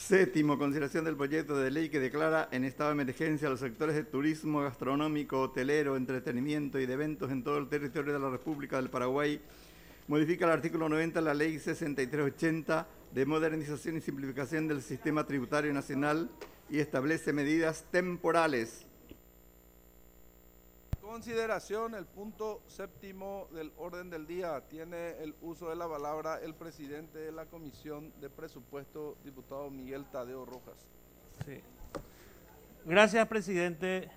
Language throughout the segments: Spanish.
Séptimo, consideración del proyecto de ley que declara en estado de emergencia los sectores de turismo, gastronómico, hotelero, entretenimiento y de eventos en todo el territorio de la República del Paraguay. Modifica el artículo 90 de la Ley 6380 de modernización y simplificación del sistema tributario nacional y establece medidas temporales. Consideración, el punto séptimo del orden del día. Tiene el uso de la palabra el presidente de la Comisión de Presupuesto, diputado Miguel Tadeo Rojas. Sí. Gracias, presidente.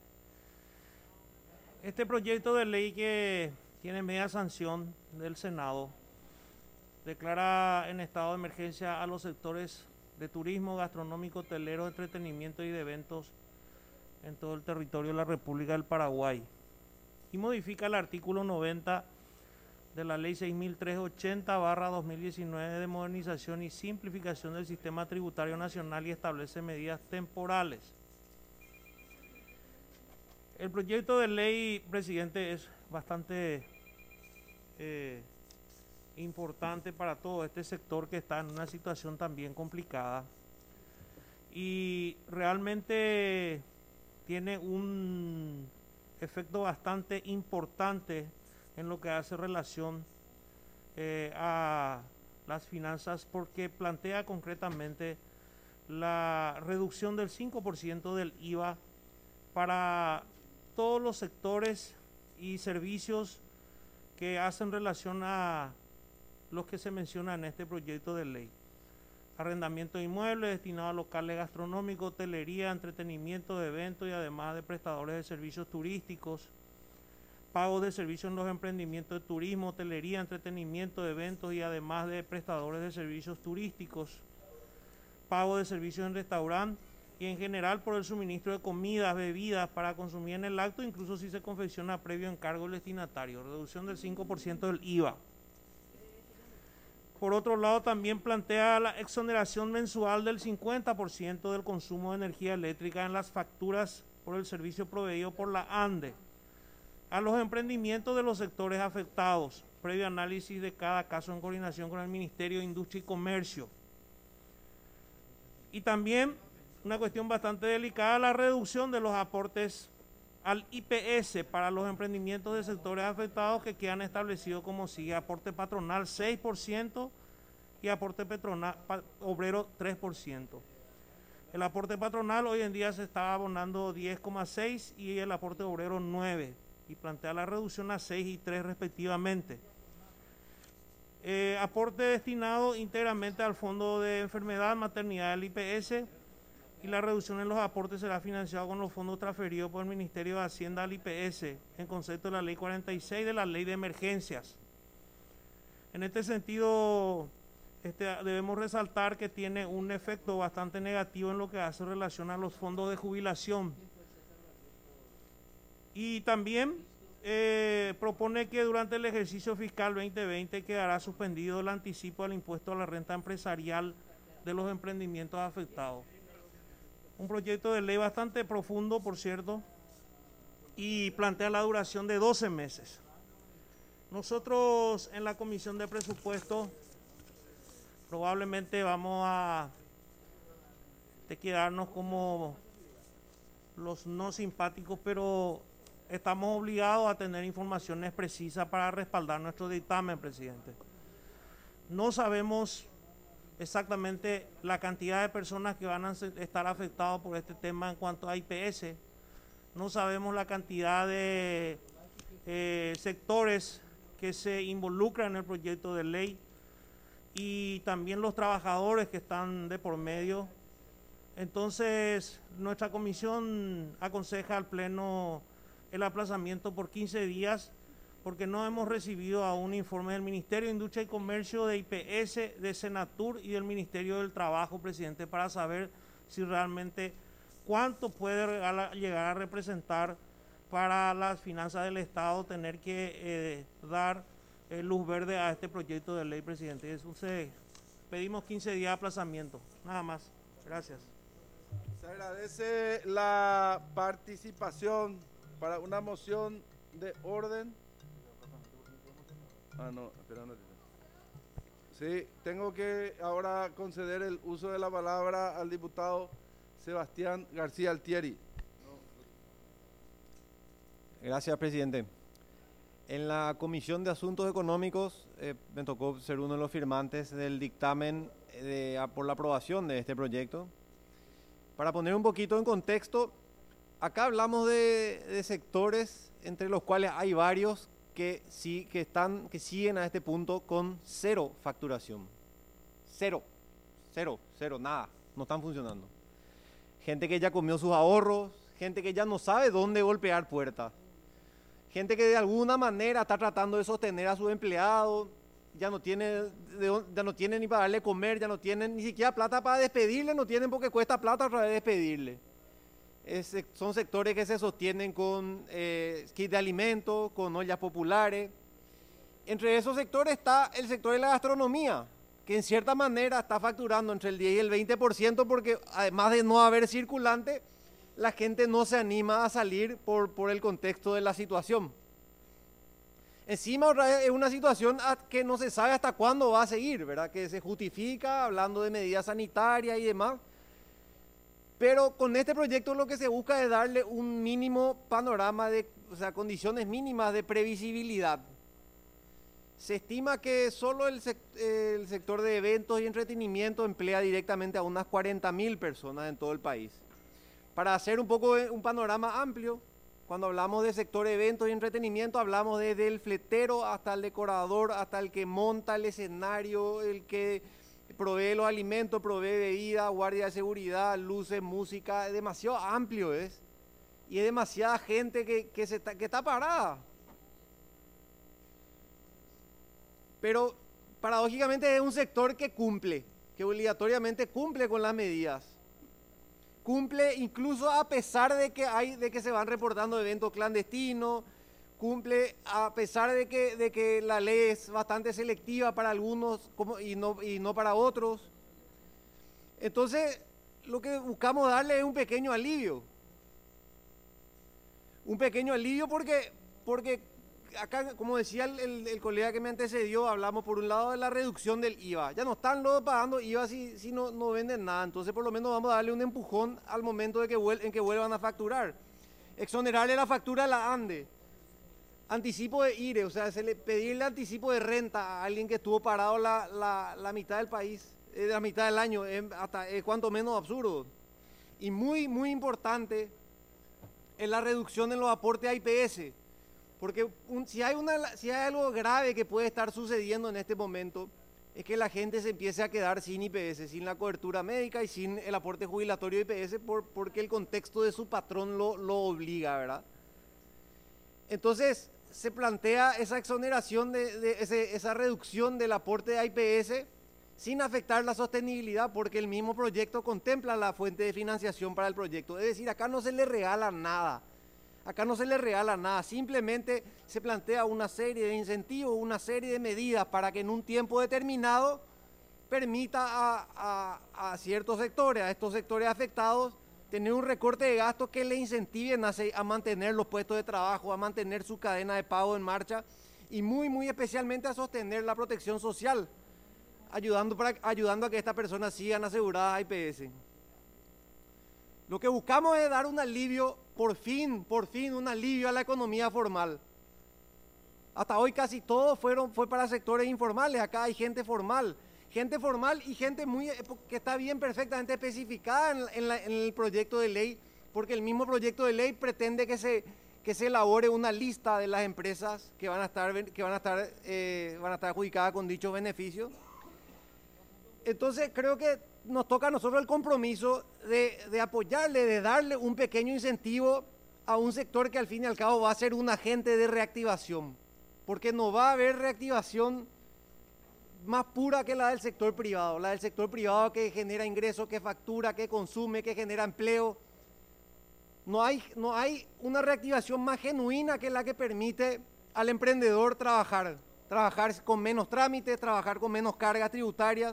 Este proyecto de ley que tiene media sanción del Senado declara en estado de emergencia a los sectores de turismo, gastronómico, hotelero, entretenimiento y de eventos en todo el territorio de la República del Paraguay y modifica el artículo 90 de la Ley 6380/2019 de modernización y simplificación del sistema tributario nacional y establece medidas temporales. El proyecto de ley, presidente, es bastante importante para todo este sector que está en una situación también complicada y realmente tiene un efecto bastante importante en lo que hace relación a las finanzas porque plantea concretamente la reducción del 5% del IVA para todos los sectores y servicios que hacen relación a los que se mencionan en este proyecto de ley. Arrendamiento de inmuebles destinados a locales gastronómicos, hotelería, entretenimiento de eventos y además de prestadores de servicios turísticos, pago de servicios en los emprendimientos de turismo, hotelería, entretenimiento de eventos y además de prestadores de servicios turísticos, pago de servicios en restaurantes y en general por el suministro de comidas, bebidas para consumir en el acto, incluso si se confecciona previo encargo del destinatario, reducción del 5% del IVA. Por otro lado, también plantea la exoneración mensual del 50% del consumo de energía eléctrica en las facturas por el servicio proveído por la ANDE a los emprendimientos de los sectores afectados, previo análisis de cada caso en coordinación con el Ministerio de Industria y Comercio. Y también, una cuestión bastante delicada, la reducción de los aportes al IPS para los emprendimientos de sectores afectados que quedan establecidos como sigue: aporte patronal 6% y aporte obrero 3%. El aporte patronal hoy en día se está abonando 10,6 y el aporte obrero 9 y plantea la reducción a 6 y 3 respectivamente. Aporte destinado íntegramente al fondo de enfermedad, maternidad del IPS, y la reducción en los aportes será financiado con los fondos transferidos por el Ministerio de Hacienda al IPS en concepto de la Ley 46 de la Ley de Emergencias. En este sentido, debemos resaltar que tiene un efecto bastante negativo en lo que hace relación a los fondos de jubilación. Y también propone que durante el ejercicio fiscal 2020 quedará suspendido el anticipo del impuesto a la renta empresarial de los emprendimientos afectados. Un proyecto de ley bastante profundo, por cierto, y plantea la duración de 12 meses. Nosotros en la Comisión de Presupuesto probablemente vamos a quedarnos como los no simpáticos, pero estamos obligados a tener informaciones precisas para respaldar nuestro dictamen, presidente. No sabemos exactamente la cantidad de personas que van a estar afectadas por este tema en cuanto a IPS. No sabemos la cantidad de sectores que se involucran en el proyecto de ley y también los trabajadores que están de por medio. Entonces, nuestra comisión aconseja al Pleno el aplazamiento por 15 días porque no hemos recibido aún informe del Ministerio de Industria y Comercio, de IPS, de Senatur y del Ministerio del Trabajo, presidente, para saber si realmente cuánto puede llegar a representar para las finanzas del Estado tener que dar luz verde a este proyecto de ley, presidente. Entonces, pedimos 15 días de aplazamiento, nada más. Gracias. Se agradece la participación para una moción de orden. Sí, tengo que ahora conceder el uso de la palabra al diputado Sebastián García Altieri. Gracias, presidente. En la Comisión de Asuntos Económicos me tocó ser uno de los firmantes del dictamen por la aprobación de este proyecto. Para poner un poquito en contexto, acá hablamos de sectores entre los cuales hay varios que siguen a este punto con cero facturación. Cero, nada, no están funcionando. Gente que ya comió sus ahorros, gente que ya no sabe dónde golpear puertas. Gente que de alguna manera está tratando de sostener a sus empleados, ya no tiene ni para darle comer, ya no tienen ni siquiera plata para despedirle, no tienen porque cuesta plata otra vez despedirle. Son sectores que se sostienen con kit de alimentos, con ollas populares. Entre esos sectores está el sector de la gastronomía, que en cierta manera está facturando entre el 10 y el 20% porque además de no haber circulante, la gente no se anima a salir por el contexto de la situación. Encima otra vez es una situación que no se sabe hasta cuándo va a seguir, ¿verdad? Que se justifica hablando de medidas sanitarias y demás. Pero con este proyecto lo que se busca es darle un mínimo panorama condiciones mínimas de previsibilidad. Se estima que solo el sector de eventos y entretenimiento emplea directamente a unas 40.000 personas en todo el país. Para hacer un poco un panorama amplio, cuando hablamos de sector de eventos y entretenimiento, hablamos desde el fletero hasta el decorador, hasta el que monta el escenario, el que provee los alimentos, provee bebida, guardia de seguridad, luces, música, es demasiado amplio y es demasiada gente que está parada. Pero paradójicamente es un sector que obligatoriamente cumple con las medidas. Cumple incluso a pesar de que se van reportando eventos clandestinos, cumple a pesar de que la ley es bastante selectiva para algunos y no para otros. Entonces, lo que buscamos darle es un pequeño alivio. Un pequeño alivio porque acá, como decía el colega que me antecedió, hablamos por un lado de la reducción del IVA. Ya no están luego pagando IVA si no venden nada. Entonces, por lo menos vamos a darle un empujón al momento en que vuelvan a facturar. Exonerarle la factura a la ANDE. Anticipo de IRE, o sea, pedirle anticipo de renta a alguien que estuvo parado la mitad del país, la mitad del año, es cuanto menos absurdo. Y muy, muy importante es la reducción en los aportes a IPS, porque si hay algo grave que puede estar sucediendo en este momento, es que la gente se empiece a quedar sin IPS, sin la cobertura médica y sin el aporte jubilatorio de IPS, porque el contexto de su patrón lo obliga, ¿verdad? Entonces, se plantea esa exoneración, esa reducción del aporte de IPS sin afectar la sostenibilidad, porque el mismo proyecto contempla la fuente de financiación para el proyecto. Es decir, acá no se le regala nada. Simplemente se plantea una serie de incentivos, una serie de medidas para que en un tiempo determinado permita a ciertos sectores, a estos sectores afectados, tener un recorte de gastos que le incentiven a mantener los puestos de trabajo, a mantener su cadena de pago en marcha y muy, muy especialmente a sostener la protección social, ayudando a que estas personas sigan aseguradas a IPS. Lo que buscamos es dar un alivio, por fin, un alivio a la economía formal. Hasta hoy casi todo fue para sectores informales, acá hay gente formal y gente que está bien perfectamente especificada en el proyecto de ley, porque el mismo proyecto de ley pretende que se elabore una lista de las empresas que van a estar adjudicadas con dichos beneficios. Entonces creo que nos toca a nosotros el compromiso de apoyarle, de darle un pequeño incentivo a un sector que al fin y al cabo va a ser un agente de reactivación, porque no va a haber reactivación más pura que la del sector privado que genera ingresos, que factura, que consume, que genera empleo. No hay una reactivación más genuina que la que permite al emprendedor trabajar con menos trámites, trabajar con menos cargas tributarias.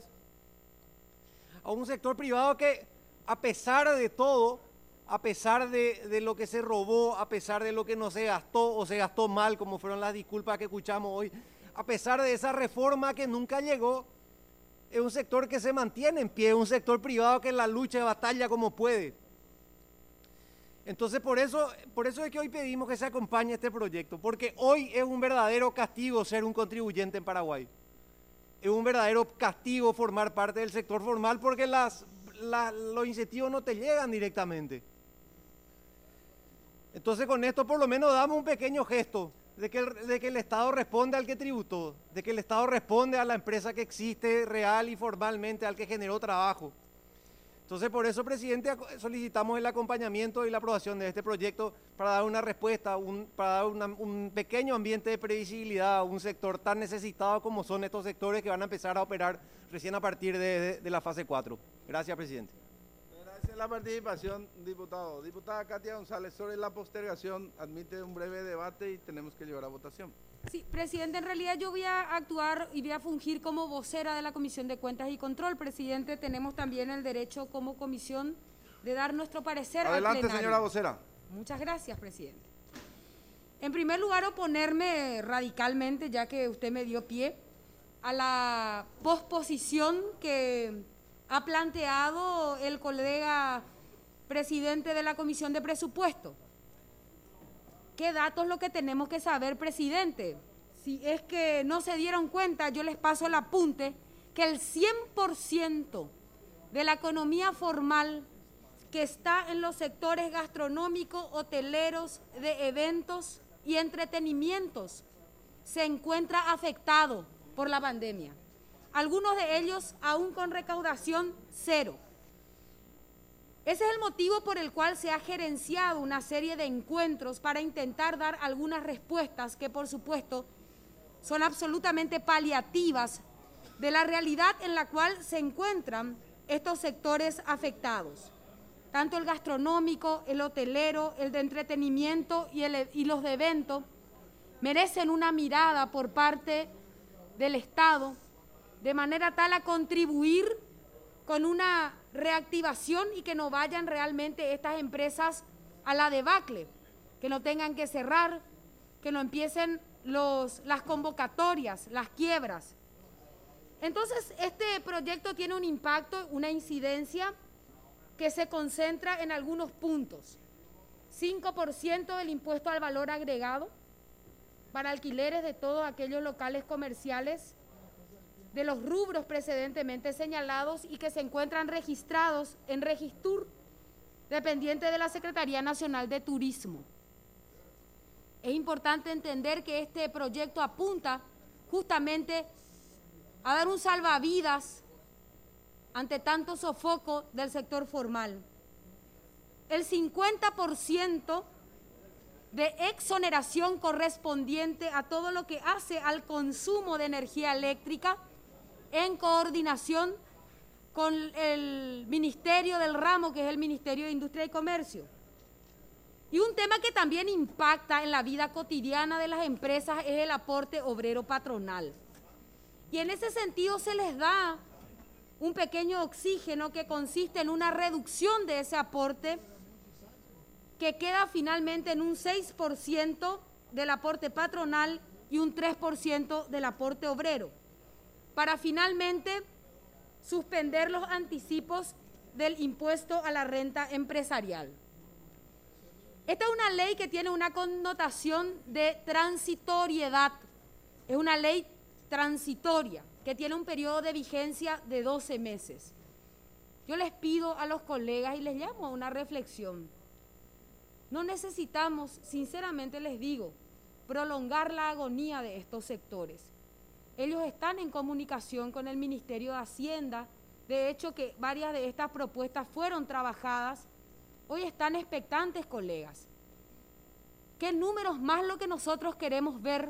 A un sector privado que, a pesar de todo, a pesar de lo que se robó, a pesar de lo que no se gastó o se gastó mal, como fueron las disculpas que escuchamos hoy, a pesar de esa reforma que nunca llegó, es un sector que se mantiene en pie, es un sector privado que en la lucha de batalla como puede. Entonces por eso es que hoy pedimos que se acompañe este proyecto, porque hoy es un verdadero castigo ser un contribuyente en Paraguay. Es un verdadero castigo formar parte del sector formal porque los incentivos no te llegan directamente. Entonces con esto por lo menos damos un pequeño gesto de que el Estado responde al que tributó, de que el Estado responde a la empresa que existe real y formalmente, al que generó trabajo. Entonces por eso, presidente, solicitamos el acompañamiento y la aprobación de este proyecto para dar una respuesta, para dar un pequeño ambiente de previsibilidad a un sector tan necesitado como son estos sectores que van a empezar a operar recién a partir de la fase 4. Gracias, presidente. Gracias la participación, diputado. Diputada Katia González, sobre la postergación, admite un breve debate y tenemos que llevar a votación. Sí, presidente, en realidad yo voy a actuar y voy a fungir como vocera de la Comisión de Cuentas y Control. Presidente, tenemos también el derecho como comisión de dar nuestro parecer al plenario. Adelante, señora vocera. Muchas gracias, presidente. En primer lugar, oponerme radicalmente, ya que usted me dio pie, a la posposición que ha planteado el colega presidente de la Comisión de Presupuesto. ¿Qué datos es lo que tenemos que saber, presidente? Si es que no se dieron cuenta, yo les paso el apunte, que el 100% de la economía formal que está en los sectores gastronómicos, hoteleros, de eventos y entretenimientos se encuentra afectado por la pandemia. Algunos de ellos aún con recaudación cero. Ese es el motivo por el cual se ha gerenciado una serie de encuentros para intentar dar algunas respuestas que, por supuesto, son absolutamente paliativas de la realidad en la cual se encuentran estos sectores afectados. Tanto el gastronómico, el hotelero, el de entretenimiento y los de evento merecen una mirada por parte del Estado de manera tal a contribuir con una reactivación y que no vayan realmente estas empresas a la debacle, que no tengan que cerrar, que no empiecen las convocatorias, las quiebras. Entonces, este proyecto tiene un impacto, una incidencia que se concentra en algunos puntos. 5% del impuesto al valor agregado para alquileres de todos aquellos locales comerciales de los rubros precedentemente señalados y que se encuentran registrados en Registur, dependiente de la Secretaría Nacional de Turismo. Es importante entender que este proyecto apunta justamente a dar un salvavidas ante tanto sofoco del sector formal. El 50% de exoneración correspondiente a todo lo que hace al consumo de energía eléctrica en coordinación con el Ministerio del Ramo, que es el Ministerio de Industria y Comercio. Y un tema que también impacta en la vida cotidiana de las empresas es el aporte obrero patronal. Y en ese sentido se les da un pequeño oxígeno que consiste en una reducción de ese aporte que queda finalmente en un 6% del aporte patronal y un 3% del aporte obrero, para finalmente suspender los anticipos del impuesto a la renta empresarial. Esta es una ley que tiene una connotación de transitoriedad, es una ley transitoria que tiene un periodo de vigencia de 12 meses. Yo les pido a los colegas y les llamo a una reflexión. No necesitamos, sinceramente les digo, prolongar la agonía de estos sectores. Ellos están en comunicación con el Ministerio de Hacienda, de hecho que varias de estas propuestas fueron trabajadas. Hoy están expectantes, colegas. ¿Qué números más lo que nosotros queremos ver?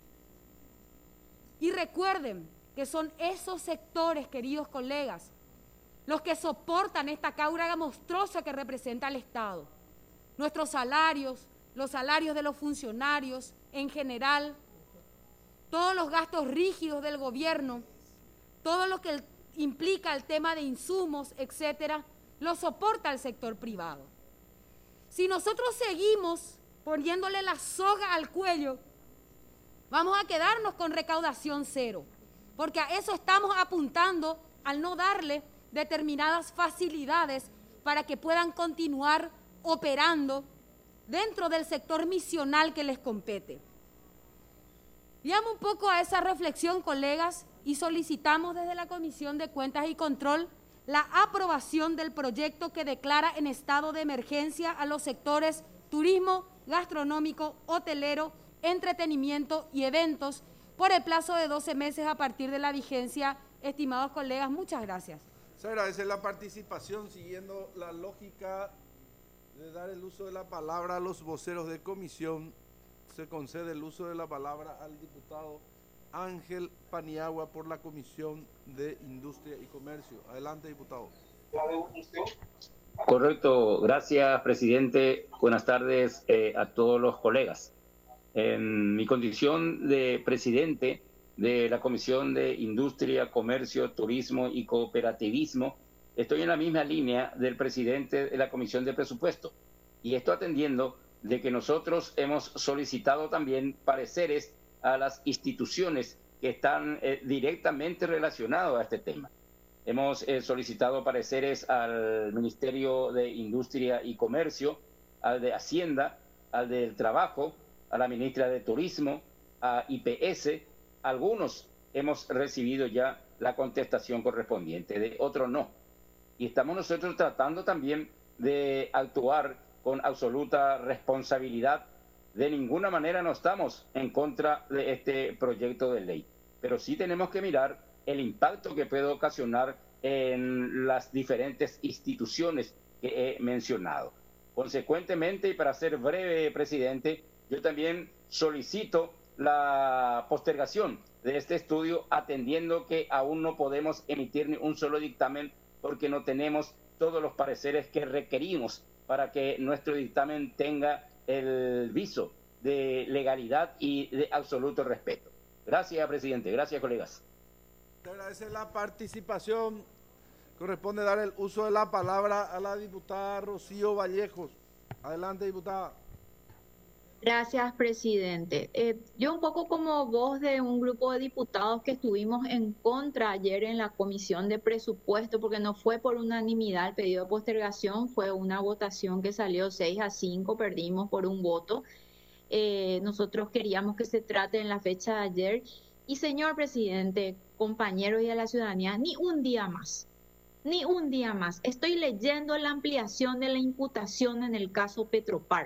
Y recuerden que son esos sectores, queridos colegas, los que soportan esta carga monstruosa que representa el Estado. Nuestros salarios, los salarios de los funcionarios en general, todos los gastos rígidos del gobierno, todo lo que implica el tema de insumos, etcétera, lo soporta el sector privado. Si nosotros seguimos poniéndole la soga al cuello, vamos a quedarnos con recaudación cero. porque a eso estamos apuntando al no darle determinadas facilidades para que puedan continuar operando dentro del sector misional que les compete. Llamo un poco a esa reflexión, colegas, y solicitamos desde la Comisión de Cuentas y Control la aprobación del proyecto que declara en estado de emergencia a los sectores turismo, gastronómico, hotelero, entretenimiento y eventos por el plazo de 12 meses a partir de la vigencia. Estimados colegas, muchas gracias. Se agradece la participación siguiendo la lógica de dar el uso de la palabra a los voceros de comisión. Se concede el uso de la palabra al diputado Ángel Paniagua por la Comisión de Industria y Comercio. Adelante, diputado. Correcto, gracias, presidente. Buenas tardes a todos los colegas. En mi condición de presidente de la Comisión de Industria, Comercio, Turismo y Cooperativismo, estoy en la misma línea del presidente de la Comisión de Presupuesto, y esto atendiendo de que nosotros hemos solicitado también pareceres a las instituciones que están directamente relacionadas a este tema. Hemos solicitado pareceres al Ministerio de Industria y Comercio, al de Hacienda, al del Trabajo, a la ministra de Turismo, a IPS. Algunos hemos recibido ya la contestación correspondiente, de otros no. Y estamos nosotros tratando también de actuar con absoluta responsabilidad. De ninguna manera no estamos en contra de este proyecto de ley, pero sí tenemos que mirar el impacto que puede ocasionar en las diferentes instituciones que he mencionado. Consecuentemente, y para ser breve, presidente, yo también solicito la postergación de este estudio, atendiendo que aún no podemos emitir ni un solo dictamen porque no tenemos todos los pareceres que requerimos para que nuestro dictamen tenga el viso de legalidad y de absoluto respeto. Gracias, presidente. Gracias, colegas. Te agradece la participación. Corresponde dar el uso de la palabra a la diputada Rocío Vallejos. Adelante, diputada. Gracias, presidente. Yo un poco como voz de un grupo de diputados que estuvimos en contra ayer en la Comisión de Presupuesto, porque no fue por unanimidad el pedido de postergación, fue una votación que salió 6-5, perdimos por un voto. Nosotros queríamos que se trate en la fecha de ayer. Y señor presidente, compañeros y a la ciudadanía, ni un día más. Ni un día más. Estoy leyendo la ampliación de la imputación en el caso Petropar,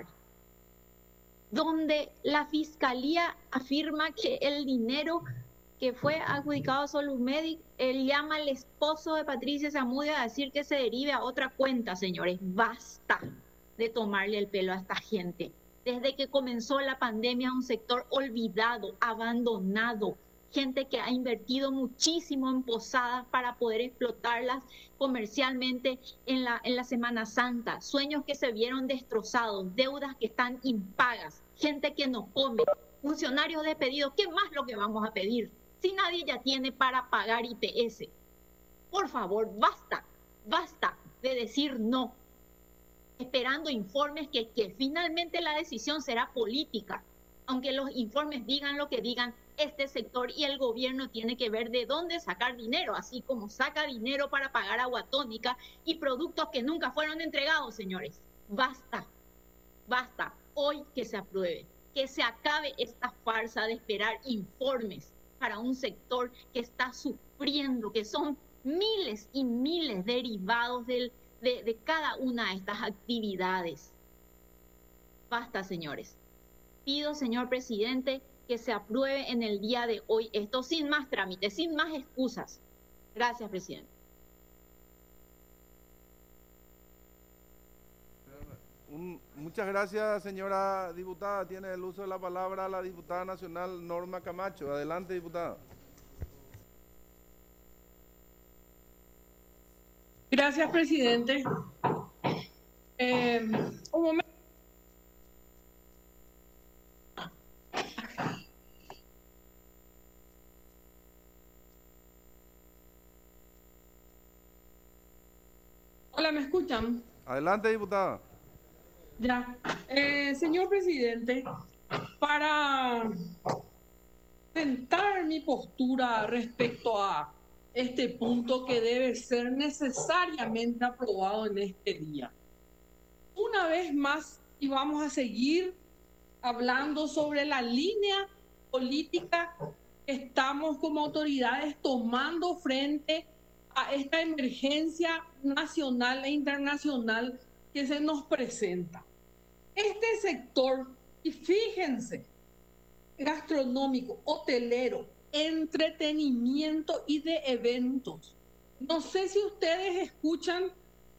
donde la Fiscalía afirma que el dinero que fue adjudicado a Solumedic, él llama al esposo de Patricia Zamudio a decir que se derive a otra cuenta, señores. Basta de tomarle el pelo a esta gente. Desde que comenzó la pandemia, un sector olvidado, abandonado, gente que ha invertido muchísimo en posadas para poder explotarlas comercialmente en la Semana Santa, sueños que se vieron destrozados, deudas que están impagas, gente que no come, funcionarios despedidos. ¿Qué más lo que vamos a pedir si nadie ya tiene para pagar IPS? Por favor, basta de decir no, esperando informes que finalmente la decisión será política. Aunque los informes digan lo que digan, este sector y el gobierno tiene que ver de dónde sacar dinero, así como saca dinero para pagar agua tónica y productos que nunca fueron entregados, señores. Basta. Hoy que se apruebe, que se acabe esta farsa de esperar informes para un sector que está sufriendo, que son miles y miles derivados de cada una de estas actividades. Basta, señores. Pido, señor presidente, que se apruebe en el día de hoy esto sin más trámites, sin más excusas. Gracias, presidente. Muchas gracias, señora diputada. Tiene el uso de la palabra la diputada nacional Norma Camacho. Adelante, diputada. Gracias, presidente. Un momento. Hola, ¿me escuchan? Adelante, diputada. Ya. Señor presidente, para sentar mi postura respecto a este punto que debe ser necesariamente aprobado en este día. Una vez más, y vamos a seguir hablando sobre la línea política que estamos como autoridades tomando frente a esta emergencia nacional e internacional que se nos presenta. Este sector, y fíjense, gastronómico, hotelero, entretenimiento y de eventos. No sé si ustedes escuchan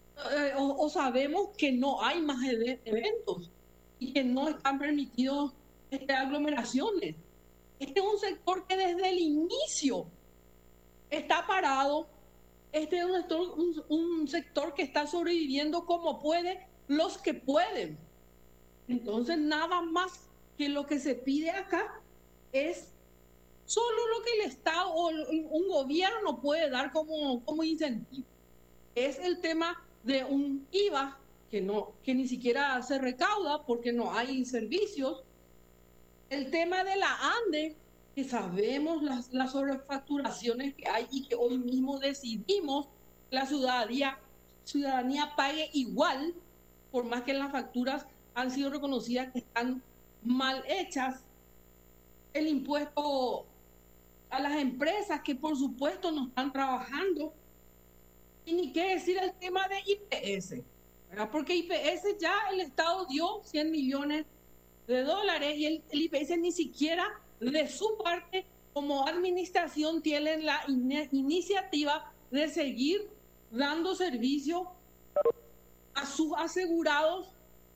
o sabemos que no hay más eventos y que no están permitidos aglomeraciones. Este es un sector que desde el inicio está parado. Este es un sector que está sobreviviendo como puede, los que pueden. Entonces, nada más que lo que se pide acá es solo lo que el Estado o un gobierno puede dar como incentivo. Es el tema de un IVA que ni siquiera se recauda porque no hay servicios. El tema de la ANDE, que sabemos las sobrefacturaciones que hay y que hoy mismo decidimos la ciudadanía pague igual, por más que las facturas han sido reconocidas que están mal hechas. El impuesto a las empresas que por supuesto no están trabajando. Y ni qué decir el tema de IPS, ¿verdad? Porque IPS ya el Estado dio 100 millones de dólares y el IPS ni siquiera de su parte como administración tiene la iniciativa de seguir dando servicio a sus asegurados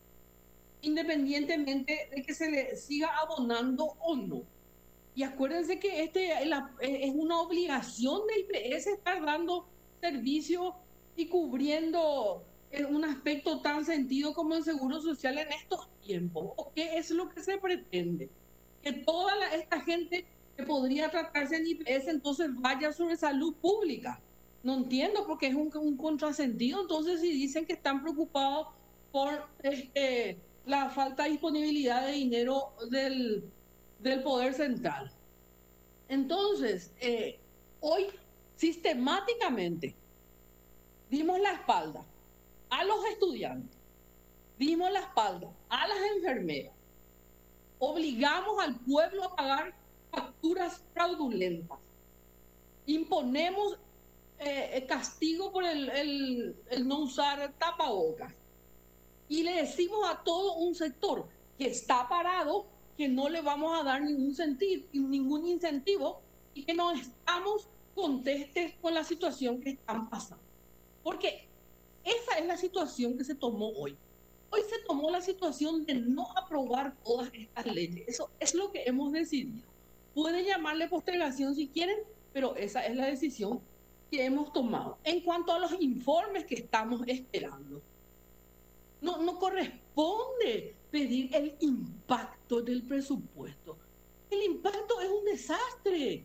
independientemente de que se le siga abonando o no. Y acuérdense que es una obligación de IPS estar dando servicio y cubriendo un aspecto tan sentido como el seguro social en estos tiempos. ¿O qué es lo que se pretende? Que toda esta gente que podría tratarse en IPS entonces vaya sobre salud pública. No entiendo porque es un contrasentido. Entonces, si dicen que están preocupados por la falta de disponibilidad de dinero del Poder Central. Entonces, hoy sistemáticamente dimos la espalda a los estudiantes, dimos la espalda a las enfermeras, obligamos al pueblo a pagar facturas fraudulentas, imponemos castigo por el no usar tapabocas y le decimos a todo un sector que está parado que no le vamos a dar ningún incentivo y que no estamos contestes con la situación que están pasando. Porque esa es la situación que se tomó hoy. Hoy se tomó la situación de no aprobar todas estas leyes. Eso es lo que hemos decidido. Pueden llamarle postergación si quieren, pero esa es la decisión que hemos tomado. En cuanto a los informes que estamos esperando, no corresponde pedir el impacto del presupuesto. El impacto es un desastre.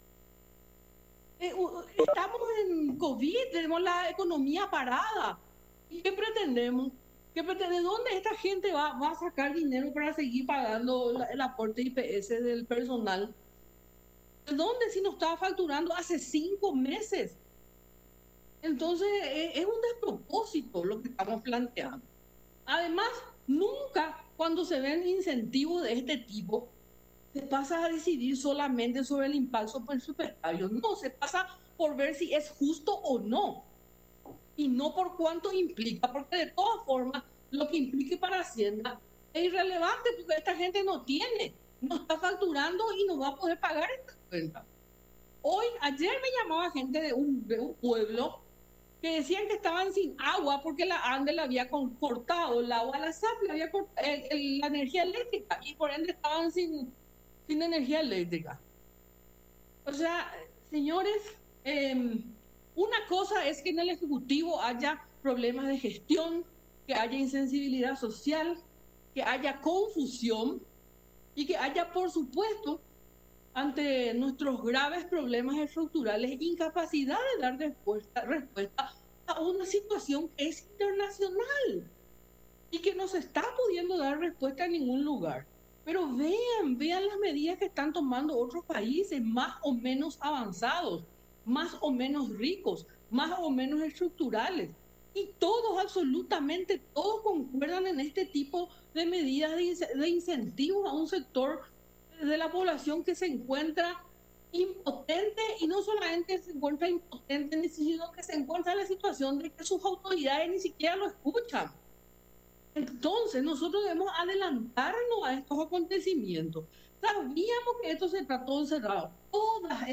Estamos en COVID, tenemos la economía parada. ¿Y qué pretendemos? ¿De dónde esta gente va a sacar dinero para seguir pagando el aporte IPS del personal? ¿De dónde si nos estaba facturando hace 5 meses? Entonces es un despropósito lo que estamos planteando. Además, nunca cuando se ven incentivos de este tipo se pasa a decidir solamente sobre el impacto presupuestario. No, se pasa por ver si es justo o no. Y no por cuánto implica, porque de todas formas lo que implique para Hacienda es irrelevante porque esta gente no está facturando y no va a poder pagar esta cuenta. Ayer me llamaba gente de un pueblo que decían que estaban sin agua porque la ANDE le había cortado el agua a la SAP, le había cortado la energía eléctrica y por ende estaban sin energía eléctrica. O sea, señores, una cosa es que en el Ejecutivo haya problemas de gestión, que haya insensibilidad social, que haya confusión y que haya, por supuesto, ante nuestros graves problemas estructurales, incapacidad de dar respuesta a una situación que es internacional y que no se está pudiendo dar respuesta en ningún lugar. Pero vean las medidas que están tomando otros países más o menos avanzados, más o menos ricos, más o menos estructurales. Y todos, absolutamente todos concuerdan en este tipo de medidas de incentivos a un sector de la población que se encuentra impotente, y no solamente se encuentra impotente, sino que se encuentra en la situación de que sus autoridades ni siquiera lo escuchan. Entonces nosotros debemos adelantarnos a estos acontecimientos. Sabíamos que esto se trató de cerrar. Todas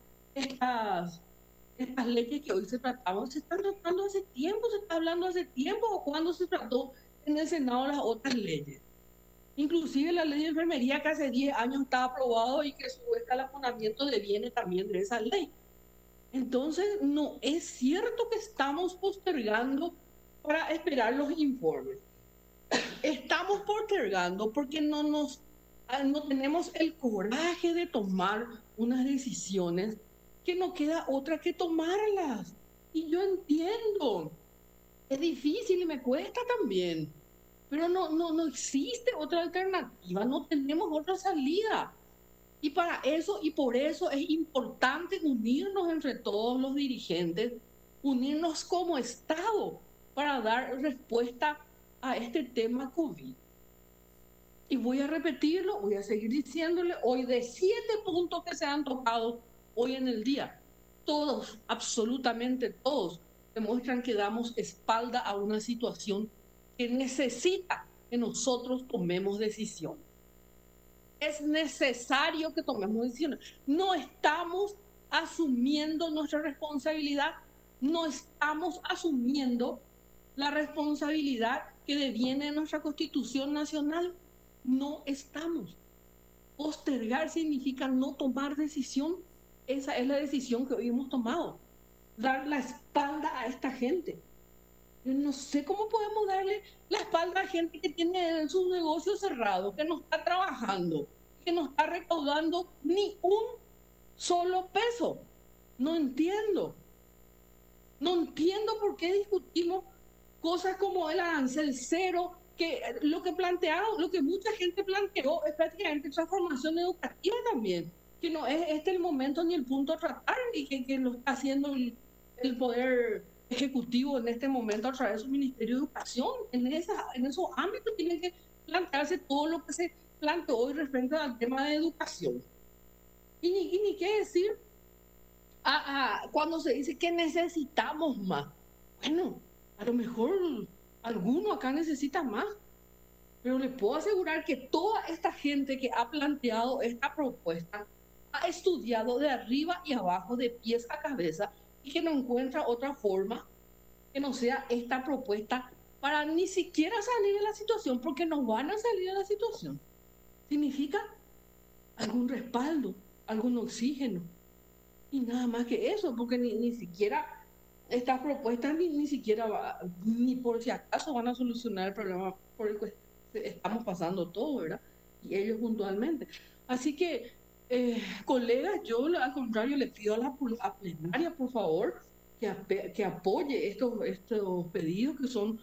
estas leyes que hoy se trataban, se están tratando hace tiempo, se está hablando hace tiempo, o cuando se trató en el Senado las otras leyes. Inclusive la ley de enfermería, que hace 10 años estaba aprobado y que su escalonamiento deviene también de esa ley. Entonces, no es cierto que estamos postergando para esperar los informes. Estamos postergando porque no tenemos el coraje de tomar unas decisiones que no queda otra que tomarlas. Y yo entiendo, es difícil y me cuesta también, pero no existe otra alternativa, no tenemos otra salida. Y para eso y por eso es importante unirnos entre todos los dirigentes, unirnos como Estado para dar respuesta a este tema COVID. Y voy a repetirlo, voy a seguir diciéndole, hoy de 7 puntos que se han tocado hoy en el día, todos, absolutamente todos, demuestran que damos espalda a una situación que necesita que nosotros tomemos decisiones. Es necesario que tomemos decisiones. No estamos asumiendo nuestra responsabilidad, no estamos asumiendo la responsabilidad que deviene de nuestra Constitución Nacional. No estamos. Postergar significa no tomar decisión. Esa es la decisión que hoy hemos tomado. Dar la espalda a esta gente. Yo no sé cómo podemos darle la espalda a gente que tiene sus negocios cerrados, que no está trabajando, que no está recaudando ni un solo peso. No entiendo. No entiendo por qué discutimos cosas como el arancel cero, que lo que mucha gente planteó es prácticamente transformación educativa también, que no es este el momento ni el punto a tratar, y que lo está haciendo el Poder Ejecutivo en este momento a través de su Ministerio de Educación. En esos ámbitos tienen que plantearse todo lo que se planteó hoy respecto al tema de educación. Y ni qué decir cuando se dice que necesitamos más. Bueno, a lo mejor alguno acá necesita más, pero les puedo asegurar que toda esta gente que ha planteado esta propuesta ha estudiado de arriba y abajo, de pies a cabeza, y que no encuentra otra forma que no sea esta propuesta para ni siquiera salir de la situación, porque no van a salir de la situación. Significa algún respaldo, algún oxígeno, y nada más que eso, porque ni siquiera estas propuestas ni siquiera ni por si acaso van a solucionar el problema por el que estamos pasando todos, ¿verdad? Y ellos puntualmente. Así que, colegas, yo al contrario le pido a plenaria, por favor, que apoye estos pedidos que son,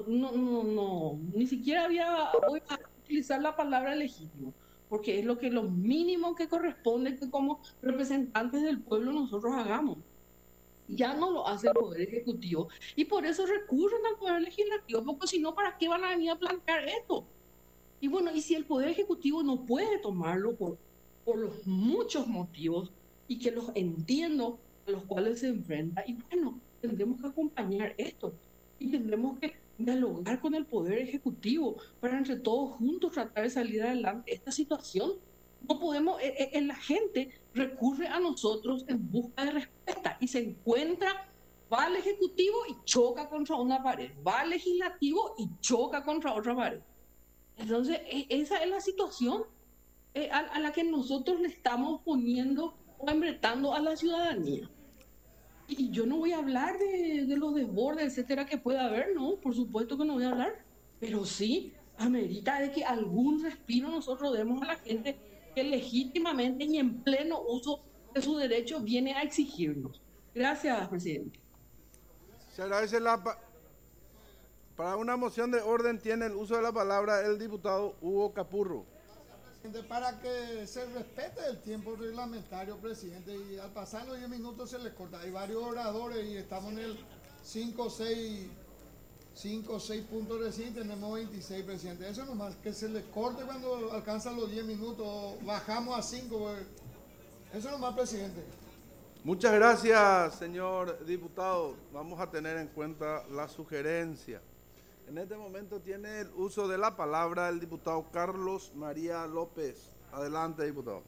ni siquiera voy a utilizar la palabra legítimo, porque es lo mínimo que corresponde que como representantes del pueblo nosotros hagamos. Ya no lo hace el Poder Ejecutivo, y por eso recurren al Poder Legislativo, porque si no, ¿para qué van a venir a plantear esto? Y bueno, y si el Poder Ejecutivo no puede tomarlo por los muchos motivos, y que los entiendo, a los cuales se enfrenta, y bueno, tendremos que acompañar esto, y tendremos que dialogar con el Poder Ejecutivo para entre todos juntos tratar de salir adelante esta situación. No podemos, la gente recurre a nosotros en busca de respuesta y se encuentra, va al Ejecutivo y choca contra una pared, va al Legislativo y choca contra otra pared. Entonces, esa es la situación a la que nosotros le estamos poniendo o embretando a la ciudadanía. Y yo no voy a hablar de los desbordes, etcétera, que pueda haber, no, por supuesto que no voy a hablar, pero sí amerita de que algún respiro nosotros demos a la gente que legítimamente y en pleno uso de su derecho viene a exigirnos. Gracias, presidente. Se agradece para una moción de orden tiene el uso de la palabra el diputado Hugo Capurro. Para que se respete el tiempo reglamentario, presidente, y al pasar los 10 minutos se les corta. Hay varios oradores y estamos en el 5 o 6 puntos recién, tenemos 26, presidente. Eso nomás, que se les corte cuando alcanzan los 10 minutos, bajamos a 5. Eso nomás, presidente. Muchas gracias, señor diputado. Vamos a tener en cuenta la sugerencia. En este momento tiene el uso de la palabra el diputado Carlos María López. Adelante, diputado.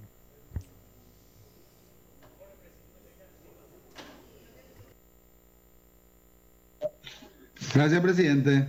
Gracias, presidente.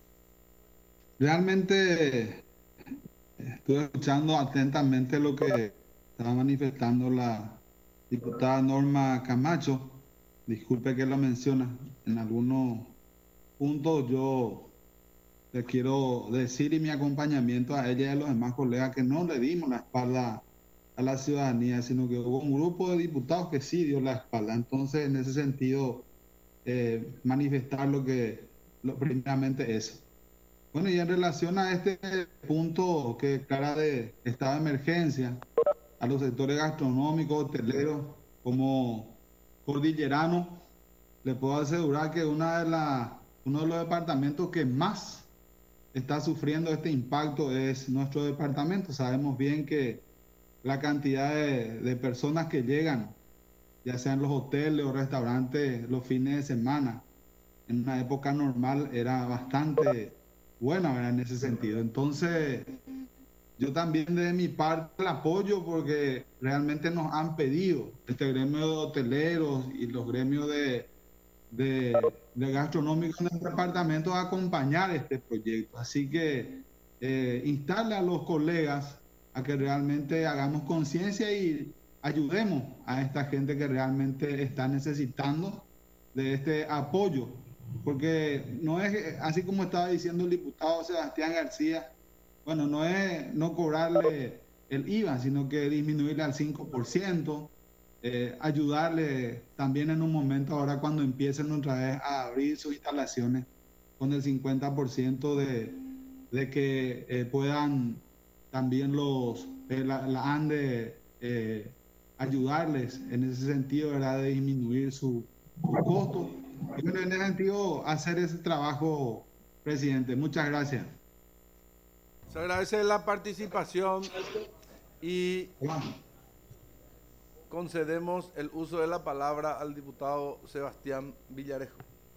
Realmente estuve escuchando atentamente lo que estaba manifestando la diputada Norma Camacho. Disculpe que lo menciona. En algunos puntos yo le quiero decir y mi acompañamiento a ella y a los demás colegas que no le dimos la espalda a la ciudadanía, sino que hubo un grupo de diputados que sí dio la espalda. Entonces, en ese sentido, manifestar primeramente eso. Bueno, y en relación a este punto que declara de estado de emergencia a los sectores gastronómicos, hoteleros, como cordilleranos, le puedo asegurar que uno de los departamentos que más está sufriendo este impacto es nuestro departamento. Sabemos bien que la cantidad de personas que llegan, ya sean los hoteles o restaurantes los fines de semana, en una época normal era bastante buena, ¿verdad? En ese sentido. Entonces, yo también de mi parte el apoyo, porque realmente nos han pedido este gremio de hoteleros y los gremios de gastronómicos en el departamento a acompañar este proyecto. Así que instarle a los colegas a que realmente hagamos conciencia y ayudemos a esta gente que realmente está necesitando de este apoyo, porque no es así como estaba diciendo el diputado Sebastián García. Bueno, no es no cobrarle el IVA, sino que disminuirle al 5%, ayudarle también en un momento ahora cuando empiecen otra vez a abrir sus instalaciones con el 50% de que puedan también la ANDE ayudarles en ese sentido, ¿verdad? De disminuir su costo. Y bueno, en ese sentido, hacer ese trabajo, presidente. Muchas gracias. Se agradece la participación y concedemos el uso de la palabra al diputado Sebastián Villarejo.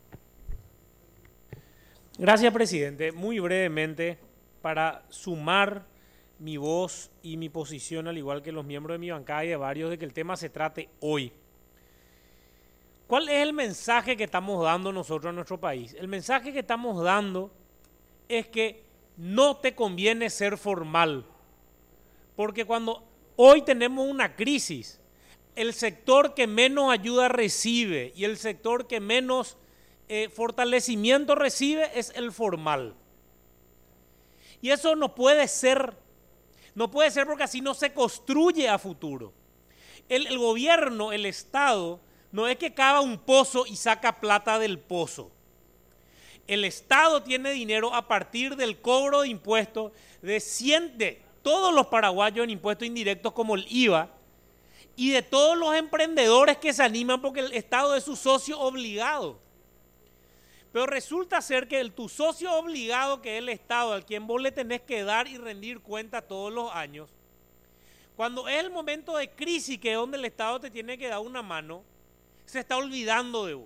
Gracias, presidente. Muy brevemente, para sumar mi voz y mi posición, al igual que los miembros de mi bancada y de varios, de que el tema se trate hoy. ¿Cuál es el mensaje que estamos dando nosotros a nuestro país? El mensaje que estamos dando es que no te conviene ser formal, porque cuando hoy tenemos una crisis, el sector que menos ayuda recibe y el sector que menos fortalecimiento recibe es el formal. Y eso no puede ser porque así no se construye a futuro. El gobierno, el Estado, no es que cava un pozo y saca plata del pozo. El Estado tiene dinero a partir del cobro de impuestos de todos los paraguayos en impuestos indirectos como el IVA y de todos los emprendedores que se animan porque el Estado es su socio obligado. Pero resulta ser que tu socio obligado, que es el Estado, al quien vos le tenés que dar y rendir cuenta todos los años, cuando es el momento de crisis, que es donde el Estado te tiene que dar una mano, se está olvidando de vos.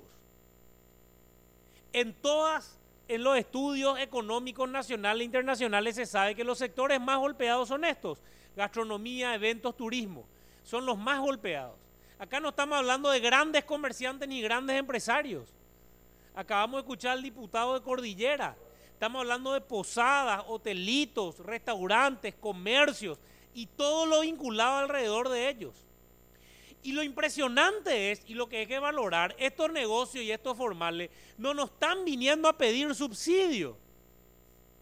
En los estudios económicos nacionales e internacionales se sabe que los sectores más golpeados son estos: gastronomía, eventos, turismo, son los más golpeados. Acá no estamos hablando de grandes comerciantes ni grandes empresarios. Acabamos de escuchar al diputado de Cordillera. Estamos hablando de posadas, hotelitos, restaurantes, comercios y todo lo vinculado alrededor de ellos. Y lo impresionante es, y lo que hay que valorar, estos negocios y estos formales no nos están viniendo a pedir subsidio.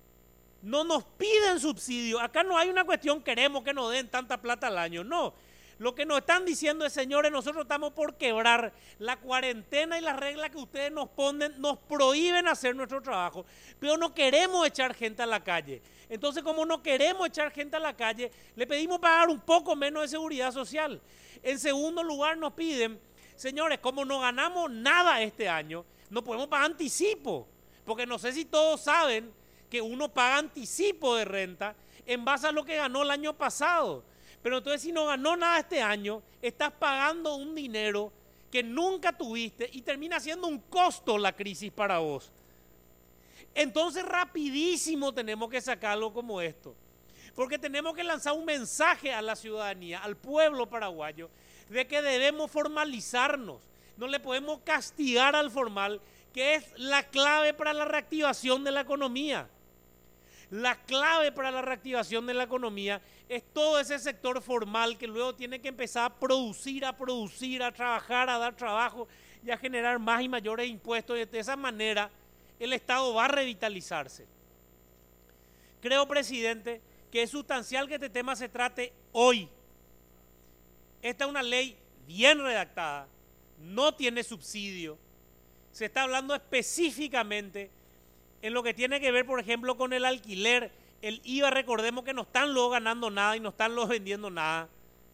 No nos piden subsidio. Acá no hay una cuestión, queremos que nos den tanta plata al año. No. Lo que nos están diciendo es, señores, nosotros estamos por quebrar. La cuarentena y las reglas que ustedes nos ponen nos prohíben hacer nuestro trabajo, pero no queremos echar gente a la calle. Entonces, como no queremos echar gente a la calle, le pedimos pagar un poco menos de seguridad social. En segundo lugar, nos piden, señores, como no ganamos nada este año, no podemos pagar anticipo, porque no sé si todos saben que uno paga anticipo de renta en base a lo que ganó el año pasado. Pero entonces, si no ganó nada este año, estás pagando un dinero que nunca tuviste y termina siendo un costo la crisis para vos. Entonces, rapidísimo tenemos que sacar algo como esto, porque tenemos que lanzar un mensaje a la ciudadanía, al pueblo paraguayo, de que debemos formalizarnos. No le podemos castigar al formal, que es la clave para la reactivación de la economía. La clave para la reactivación de la economía es todo ese sector formal que luego tiene que empezar a producir, a trabajar, a dar trabajo y a generar más y mayores impuestos. Y de esa manera el Estado va a revitalizarse. Creo, presidente, que es sustancial que este tema se trate hoy. Esta es una ley bien redactada, no tiene subsidio. Se está hablando específicamente en lo que tiene que ver, por ejemplo, con el alquiler, el IVA. Recordemos que no están luego ganando nada y no están luego vendiendo nada.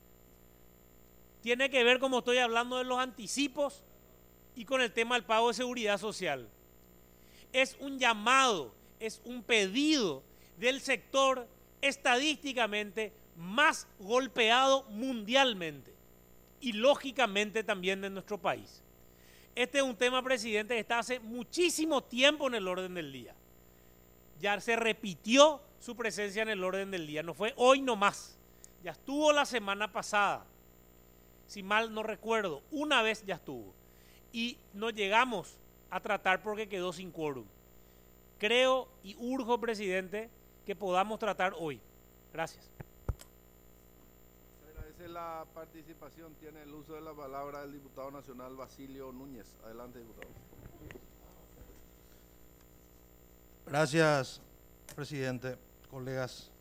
Tiene que ver, como estoy hablando, de los anticipos y con el tema del pago de seguridad social. Es un llamado, es un pedido del sector estadísticamente más golpeado mundialmente y lógicamente también de nuestro país. Este es un tema, presidente, que está hace muchísimo tiempo en el orden del día. Ya se repitió su presencia en el orden del día, no fue hoy nomás, ya estuvo la semana pasada, si mal no recuerdo, una vez ya estuvo, y no llegamos a tratar porque quedó sin quórum. Creo y urjo, presidente, que podamos tratar hoy. Gracias. Agradece la participación. Tiene el uso de la palabra el diputado nacional Basilio Núñez. Adelante, diputado. Gracias, presidente, colegas.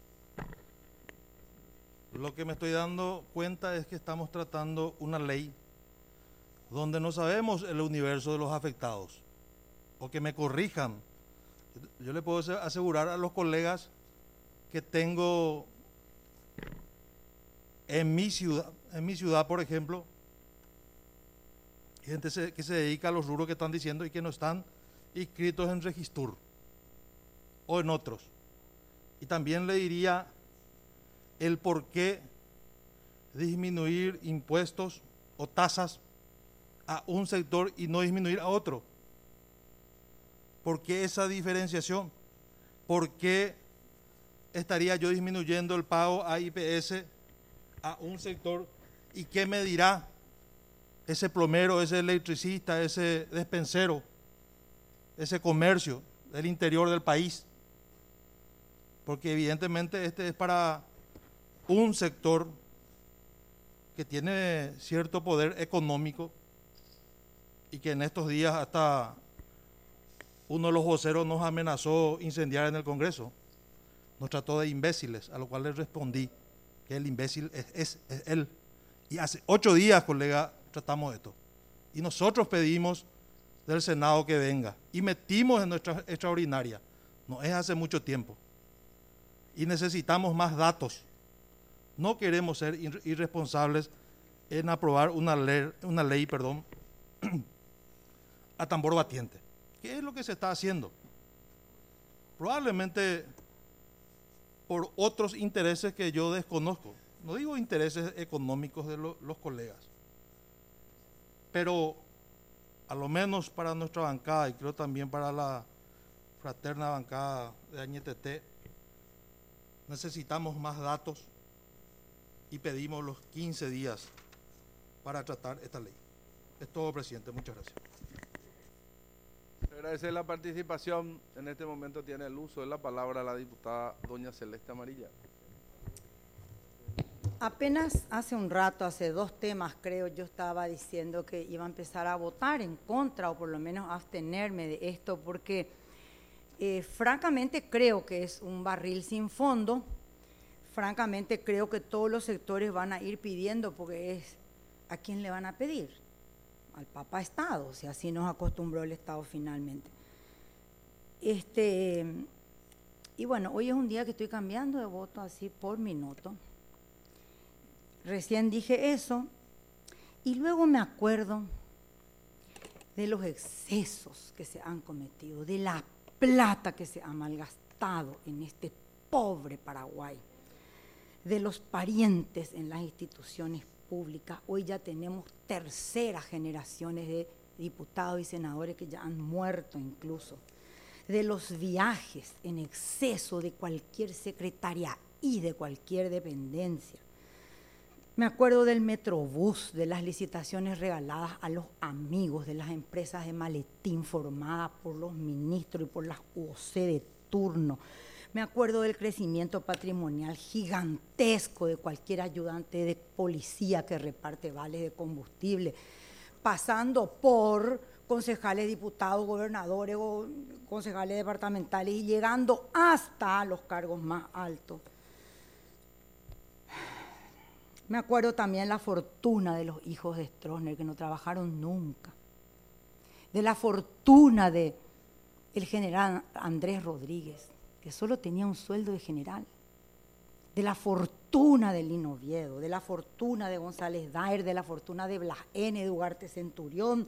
Lo que me estoy dando cuenta es que estamos tratando una ley donde no sabemos el universo de los afectados, o que me corrijan. Yo le puedo asegurar a los colegas que tengo en mi ciudad, por ejemplo, gente que se dedica a los rubros que están diciendo y que no están inscritos en Registur o en otros. Y también le diría el por qué disminuir impuestos o tasas a un sector y no disminuir a otro. ¿Por qué esa diferenciación? ¿Por qué estaría yo disminuyendo el pago a IPS a un sector? ¿Y qué me dirá ese plomero, ese electricista, ese despensero, ese comercio del interior del país? Porque evidentemente este es para un sector que tiene cierto poder económico y que en estos días hasta uno de los voceros nos amenazó incendiar en el Congreso. Nos trató de imbéciles, a lo cual le respondí que el imbécil es él. Y hace 8 días, colega, tratamos esto. Y nosotros pedimos del Senado que venga. Y metimos en nuestra extraordinaria. No es hace mucho tiempo. Y necesitamos más datos. No queremos ser irresponsables en aprobar una ley, a tambor batiente. ¿Qué es lo que se está haciendo? Probablemente por otros intereses que yo desconozco. No digo intereses económicos de los colegas, pero a lo menos para nuestra bancada y creo también para la fraterna bancada de Añetete, necesitamos más datos y pedimos los 15 días para tratar esta ley. Es todo, presidente. Muchas gracias. Agradecer la participación. En este momento tiene el uso de la palabra la diputada doña Celeste Amarilla. Apenas hace un rato, hace 2 temas creo, yo estaba diciendo que iba a empezar a votar en contra o por lo menos a abstenerme de esto porque francamente creo que es un barril sin fondo. francamente creo que todos los sectores van a ir pidiendo, porque es ¿a quién le van a pedir? Al Papa Estado, o sea, así nos acostumbró el Estado finalmente. Y bueno, hoy es un día que estoy cambiando de voto así por minuto. Recién dije eso y luego me acuerdo de los excesos que se han cometido, de la plata que se ha malgastado en este pobre Paraguay, de los parientes en las instituciones públicas. Hoy ya tenemos terceras generaciones de diputados y senadores que ya han muerto incluso, de los viajes en exceso de cualquier secretaría y de cualquier dependencia. Me acuerdo del Metrobús, de las licitaciones regaladas a los amigos, de las empresas de maletín formadas por los ministros y por las UOC de turno. Me acuerdo del crecimiento patrimonial gigantesco de cualquier ayudante de policía que reparte vales de combustible, pasando por concejales, diputados, gobernadores, concejales departamentales y llegando hasta los cargos más altos. Me acuerdo también la fortuna de los hijos de Stroessner, que no trabajaron nunca, de la fortuna del general Andrés Rodríguez, que solo tenía un sueldo de general, de la fortuna de Lino Oviedo, de la fortuna de González Daer, de la fortuna de Blas N., de Ugarte Centurión.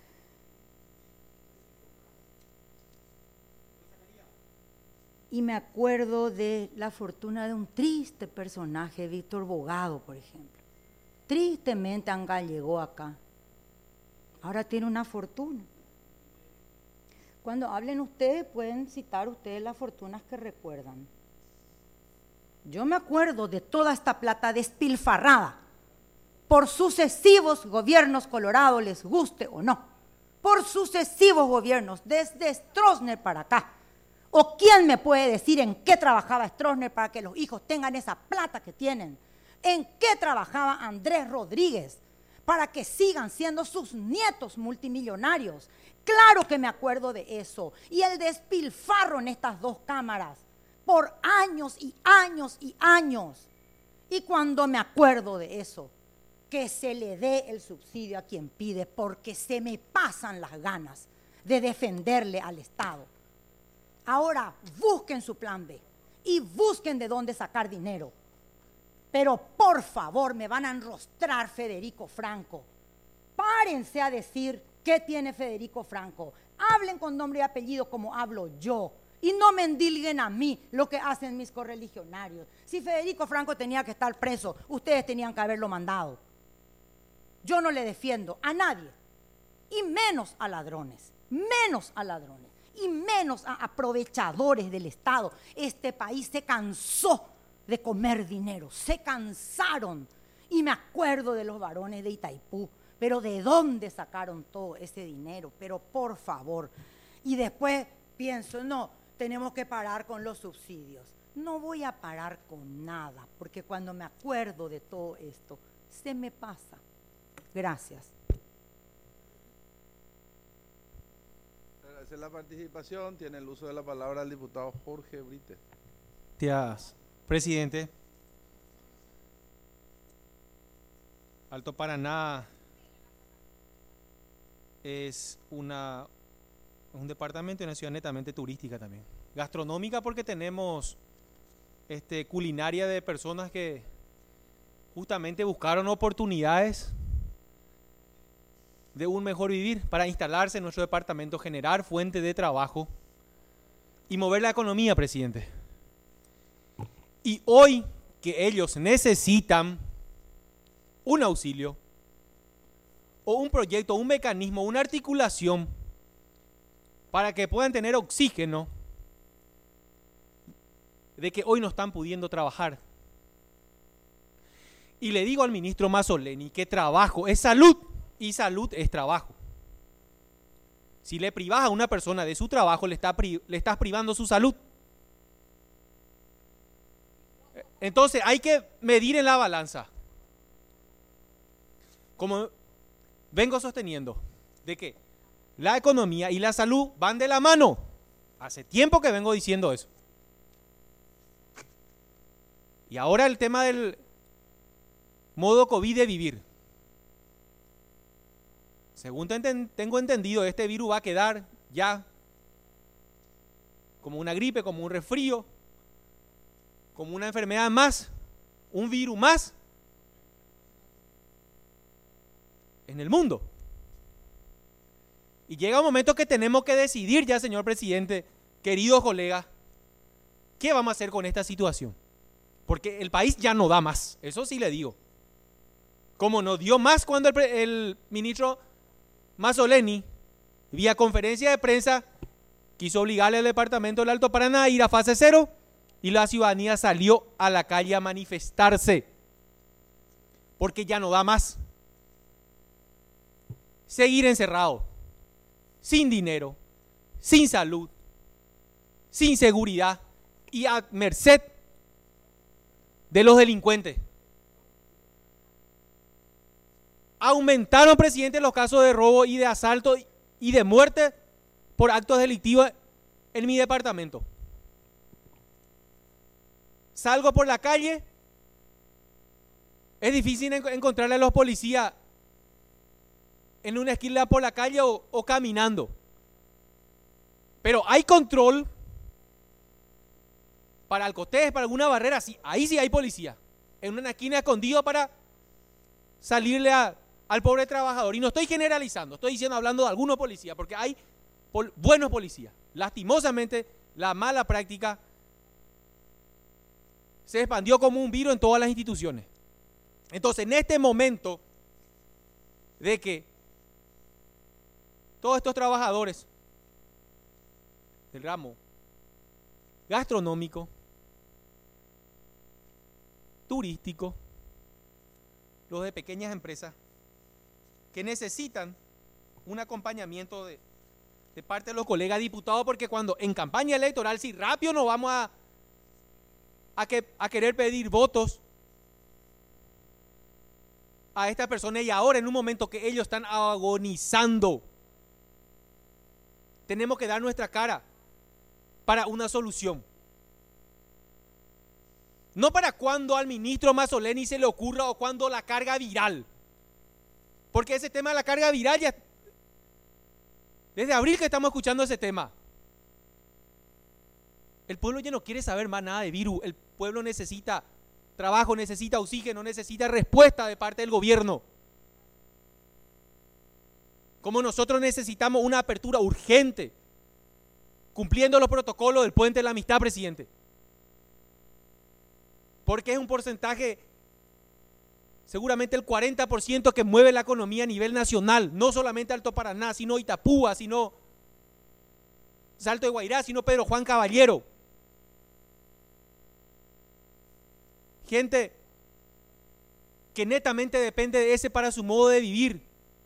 Y me acuerdo de la fortuna de un triste personaje, Víctor Bogado, por ejemplo. Tristemente Anga llegó acá. Ahora tiene una fortuna. Cuando hablen ustedes, pueden citar ustedes las fortunas que recuerdan. Yo me acuerdo de toda esta plata despilfarrada por sucesivos gobiernos colorados, les guste o no, por sucesivos gobiernos, desde Stroessner para acá. ¿O quién me puede decir en qué trabajaba Stroessner para que los hijos tengan esa plata que tienen? ¿En qué trabajaba Andrés Rodríguez para que sigan siendo sus nietos multimillonarios? Claro que me acuerdo de eso. Y el despilfarro en estas dos cámaras por años y años y años. Y cuando me acuerdo de eso, que se le dé el subsidio a quien pide, porque se me pasan las ganas de defenderle al Estado. Ahora busquen su plan B y busquen de dónde sacar dinero. Pero por favor, me van a enrostrar Federico Franco. Párense a decir qué tiene Federico Franco. Hablen con nombre y apellido como hablo yo. Y no me endilguen a mí lo que hacen mis correligionarios. Si Federico Franco tenía que estar preso, ustedes tenían que haberlo mandado. Yo no le defiendo a nadie, y menos a ladrones, y menos a aprovechadores del Estado. Este país se cansó de comer dinero, se cansaron. Y me acuerdo de los varones de Itaipú, pero ¿de dónde sacaron todo ese dinero? Pero por favor. Y después pienso, no, tenemos que parar con los subsidios. No voy a parar con nada, porque cuando me acuerdo de todo esto, se me pasa. Gracias. Agradecer la participación. Tiene el uso de la palabra el diputado Jorge Brite. Gracias, presidente. Alto Paraná es un departamento y una ciudad netamente turística también. Gastronómica porque tenemos culinaria de personas que justamente buscaron oportunidades de un mejor vivir para instalarse en nuestro departamento, generar fuente de trabajo y mover la economía, presidente. Y hoy que ellos necesitan un auxilio o un proyecto, un mecanismo, una articulación para que puedan tener oxígeno de que hoy no están pudiendo trabajar. Y le digo al ministro Mazzoleni que trabajo es salud y salud es trabajo. Si le privas a una persona de su trabajo, le estás privando su salud. Entonces hay que medir en la balanza. Como vengo sosteniendo, de que la economía y la salud van de la mano. Hace tiempo que vengo diciendo eso. Y ahora el tema del modo COVID de vivir. Según tengo entendido, este virus va a quedar ya como una gripe, como un resfrío, como una enfermedad más, un virus más en el mundo. Y llega un momento que tenemos que decidir ya, señor presidente, queridos colegas, ¿qué vamos a hacer con esta situación? Porque el país ya no da más, eso sí le digo. Como no dio más cuando el ministro Mazzoleni, vía conferencia de prensa, quiso obligarle al departamento del Alto Paraná a ir a fase 0 y la ciudadanía salió a la calle a manifestarse. Porque ya no da más. Seguir encerrado, sin dinero, sin salud, sin seguridad y a merced de los delincuentes. Aumentaron, presidente, los casos de robo y de asalto y de muerte por actos delictivos en mi departamento. Salgo por la calle, es difícil encontrarle a los policías en una esquina por la calle o caminando. Pero hay control para Alcotés, para alguna barrera, sí, ahí sí hay policía. En una esquina escondido para salirle al pobre trabajador. Y no estoy generalizando, estoy diciendo, hablando de algunos policías, porque hay buenos policías. Lastimosamente, la mala práctica se expandió como un virus en todas las instituciones. Entonces, en este momento de que todos estos trabajadores del ramo gastronómico, turístico, los de pequeñas empresas, que necesitan un acompañamiento de parte de los colegas diputados, porque cuando en campaña electoral, si rápido nos vamos a querer pedir votos a estas personas, y ahora en un momento que ellos están agonizando, tenemos que dar nuestra cara para una solución. No para cuando al ministro Mazzoleni se le ocurra o cuando la carga viral. Porque ese tema de la carga viral ya desde abril que estamos escuchando ese tema. El pueblo ya no quiere saber más nada de virus. El pueblo necesita trabajo, necesita oxígeno, necesita respuesta de parte del gobierno. Como nosotros necesitamos una apertura urgente, cumpliendo los protocolos del Puente de la Amistad, presidente. Porque es un porcentaje, seguramente el 40% que mueve la economía a nivel nacional, no solamente Alto Paraná, sino Itapúa, sino Salto de Guairá, sino Pedro Juan Caballero. Gente que netamente depende de ese para su modo de vivir.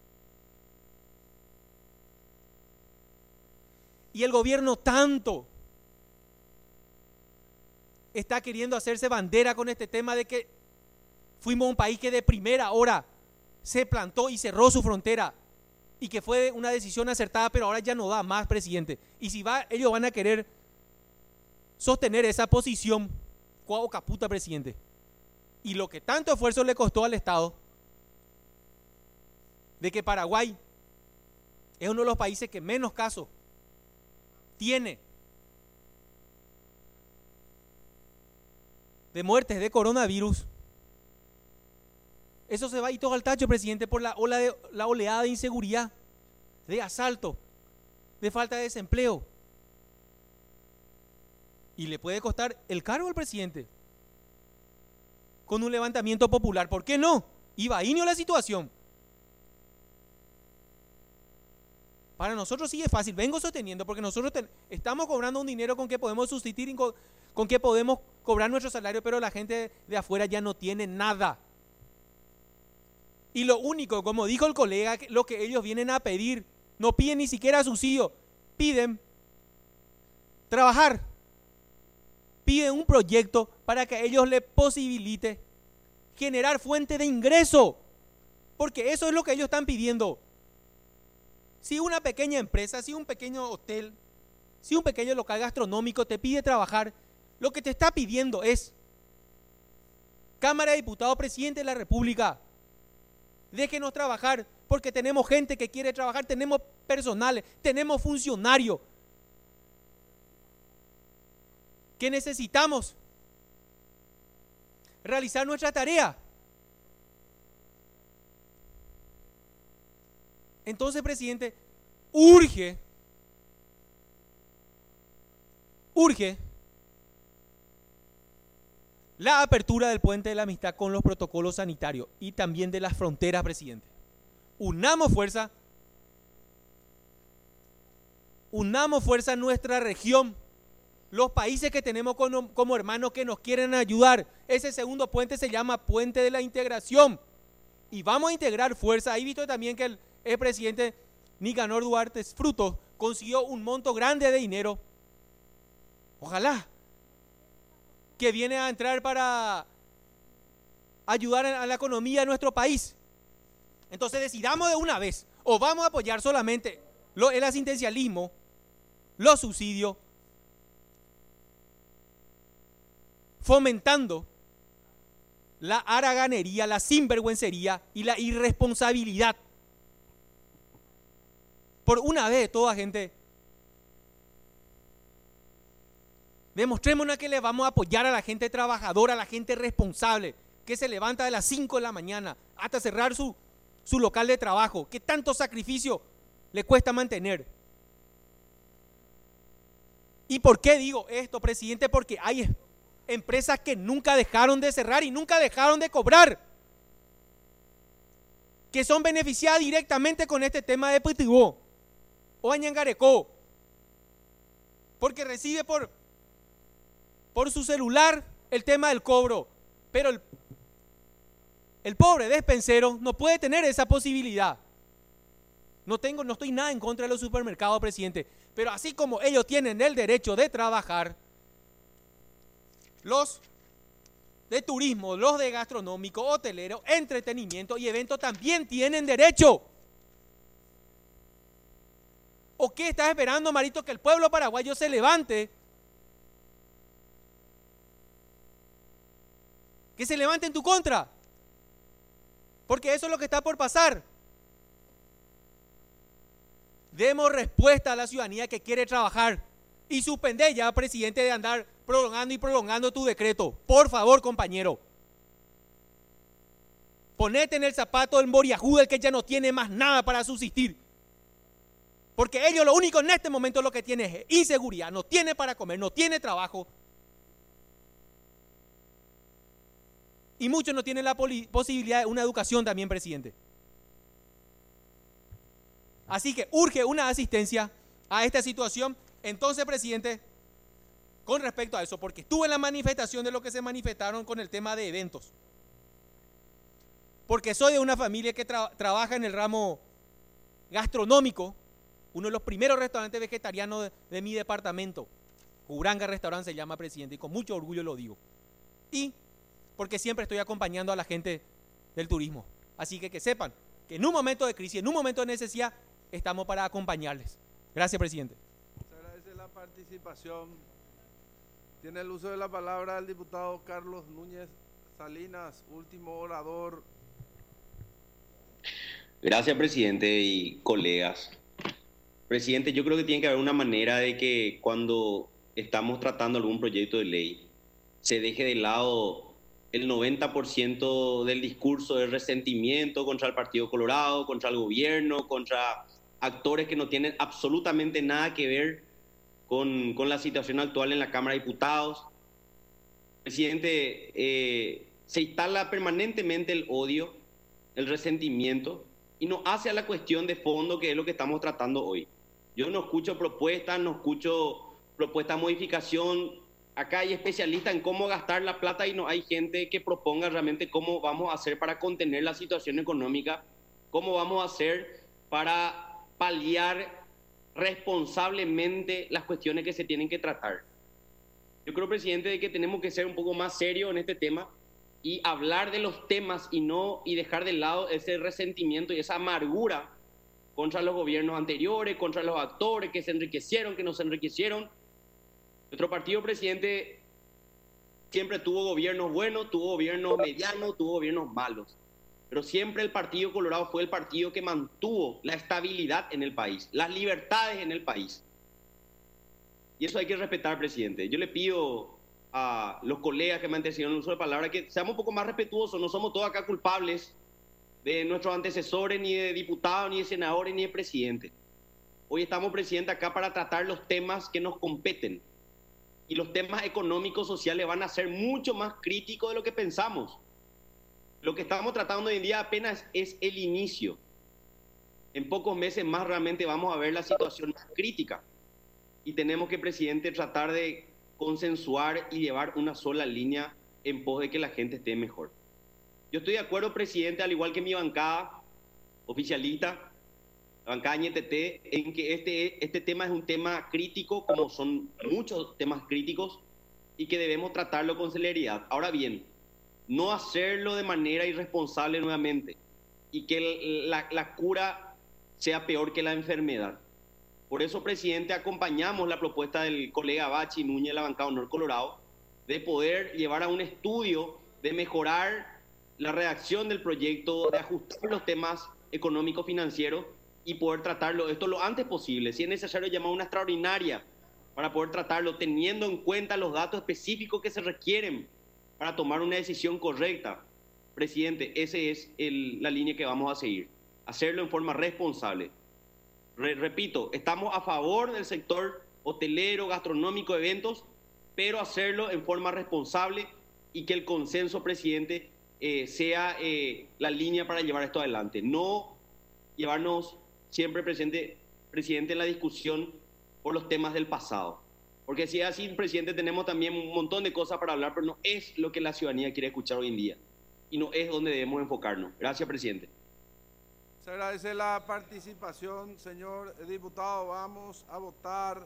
Y el gobierno tanto está queriendo hacerse bandera con este tema de que fuimos un país que de primera hora se plantó y cerró su frontera y que fue una decisión acertada, pero ahora ya no da más, presidente. Y si ellos van a querer sostener esa posición, cuau caputa, presidente. Y lo que tanto esfuerzo le costó al Estado de que Paraguay es uno de los países que menos casos tiene de muertes de coronavirus, eso se va a ir todo al tacho, presidente, por la oleada de inseguridad, de asalto, de falta de desempleo. Y le puede costar el cargo al presidente con un levantamiento popular. ¿Por qué no? Ibaíño la situación. Para nosotros sí es fácil, vengo sosteniendo, porque nosotros estamos cobrando un dinero con que podemos sustituir, con que podemos cobrar nuestro salario, pero la gente de afuera ya no tiene nada. Y lo único, como dijo el colega, lo que ellos vienen a pedir, no piden ni siquiera subsidio, piden trabajar, piden un proyecto para que a ellos les posibilite generar fuente de ingreso, porque eso es lo que ellos están pidiendo. Si una pequeña empresa, si un pequeño hotel, si un pequeño local gastronómico te pide trabajar, lo que te está pidiendo es Cámara de Diputados, presidente de la República, déjenos trabajar, porque tenemos gente que quiere trabajar, tenemos personal, tenemos funcionarios que necesitamos realizar nuestra tarea. Entonces, presidente, urge la apertura del puente de la amistad con los protocolos sanitarios y también de las fronteras, presidente. Unamos fuerza en nuestra región, los países que tenemos como hermanos que nos quieren ayudar. Ese segundo puente se llama Puente de la Integración y vamos a integrar fuerza. Ahí visto también que el presidente Nicanor Duarte Frutos consiguió un monto grande de dinero. Ojalá que viene a entrar para ayudar a la economía de nuestro país. Entonces decidamos de una vez, o vamos a apoyar solamente el asistencialismo, los subsidios, fomentando la haraganería, la sinvergüencería y la irresponsabilidad. Por una vez de toda, gente, demostrémonos que le vamos a apoyar a la gente trabajadora, a la gente responsable, que se levanta de las 5 de la mañana hasta cerrar su local de trabajo, que tanto sacrificio le cuesta mantener. ¿Y por qué digo esto, presidente? Porque hay empresas que nunca dejaron de cerrar y nunca dejaron de cobrar, que son beneficiadas directamente con este tema de Pitiguó o Añangarecó, porque recibe por su celular el tema del cobro, pero el pobre despensero no puede tener esa posibilidad. No estoy nada en contra de los supermercados, presidente, pero así como ellos tienen el derecho de trabajar, los de turismo, los de gastronómico, hotelero, entretenimiento y eventos también tienen derecho. ¿O qué estás esperando, Marito, que el pueblo paraguayo se levante? Que se levante en tu contra. Porque eso es lo que está por pasar. Demos respuesta a la ciudadanía que quiere trabajar y suspender ya, presidente, de andar prolongando y prolongando tu decreto. Por favor, compañero. Ponete en el zapato del moriajú, del que ya no tiene más nada para subsistir. Porque ellos lo único en este momento lo que tienen es inseguridad, no tiene para comer, no tiene trabajo. Y muchos no tienen la posibilidad de una educación también, presidente. Así que urge una asistencia a esta situación. Entonces, presidente, con respecto a eso, porque estuve en la manifestación de lo que se manifestaron con el tema de eventos, porque soy de una familia que trabaja en el ramo gastronómico, uno de los primeros restaurantes vegetarianos de mi departamento, Uranga Restaurante se llama, presidente, y con mucho orgullo lo digo. Y porque siempre estoy acompañando a la gente del turismo. Así que sepan que en un momento de crisis, en un momento de necesidad, estamos para acompañarles. Gracias, presidente. Se agradece la participación. Tiene el uso de la palabra el diputado Carlos Núñez Salinas, último orador. Gracias, presidente y colegas. Presidente, yo creo que tiene que haber una manera de que cuando estamos tratando algún proyecto de ley, se deje de lado el 90% del discurso de resentimiento contra el Partido Colorado, contra el gobierno, contra actores que no tienen absolutamente nada que ver con la situación actual en la Cámara de Diputados. Presidente, se instala permanentemente el odio, el resentimiento, y no hace a la cuestión de fondo, que es lo que estamos tratando hoy. Yo no escucho propuestas, no escucho propuestas de modificación. Acá hay especialistas en cómo gastar la plata y no hay gente que proponga realmente cómo vamos a hacer para contener la situación económica, cómo vamos a hacer para paliar responsablemente las cuestiones que se tienen que tratar. Yo creo, presidente, de que tenemos que ser un poco más serios en este tema y hablar de los temas y dejar de lado ese resentimiento y esa amargura contra los gobiernos anteriores, contra los actores que se enriquecieron, que no se enriquecieron. Nuestro partido, presidente, siempre tuvo gobiernos buenos, tuvo gobiernos medianos, tuvo gobiernos malos. Pero siempre el Partido Colorado fue el partido que mantuvo la estabilidad en el país, las libertades en el país. Y eso hay que respetar, presidente. Yo le pido a los colegas que me antecedieron el uso de palabra que seamos un poco más respetuosos. No somos todos acá culpables de nuestros antecesores, ni de diputados, ni de senadores, ni de presidentes. Hoy estamos, presidente, acá para tratar los temas que nos competen. Y los temas económicos, sociales van a ser mucho más críticos de lo que pensamos. Lo que estamos tratando hoy en día apenas es el inicio. En pocos meses más realmente vamos a ver la situación más crítica. Y tenemos que, presidente, tratar de consensuar y llevar una sola línea en pos de que la gente esté mejor. Yo estoy de acuerdo, presidente, al igual que mi bancada oficialista, la bancada NTT, en que este tema es un tema crítico, como son muchos temas críticos, y que debemos tratarlo con celeridad. Ahora bien, no hacerlo de manera irresponsable nuevamente y que la cura sea peor que la enfermedad. Por eso, presidente, acompañamos la propuesta del colega Bachi Núñez de la bancada Honor Colorado de poder llevar a un estudio, de mejorar la redacción del proyecto, de ajustar los temas económicos financieros y poder tratarlo esto lo antes posible. Si es necesario, llamar a una extraordinaria para poder tratarlo, teniendo en cuenta los datos específicos que se requieren para tomar una decisión correcta. Presidente, esa es la línea que vamos a seguir. Hacerlo en forma responsable. Repito, estamos a favor del sector hotelero, gastronómico, eventos, pero hacerlo en forma responsable y que el consenso, presidente, sea la línea para llevar esto adelante. No llevarnos siempre, presidente, en la discusión por los temas del pasado. Porque si es así, presidente, tenemos también un montón de cosas para hablar, pero no es lo que la ciudadanía quiere escuchar hoy en día. Y no es donde debemos enfocarnos. Gracias, presidente. Se agradece la participación, señor diputado. Vamos a votar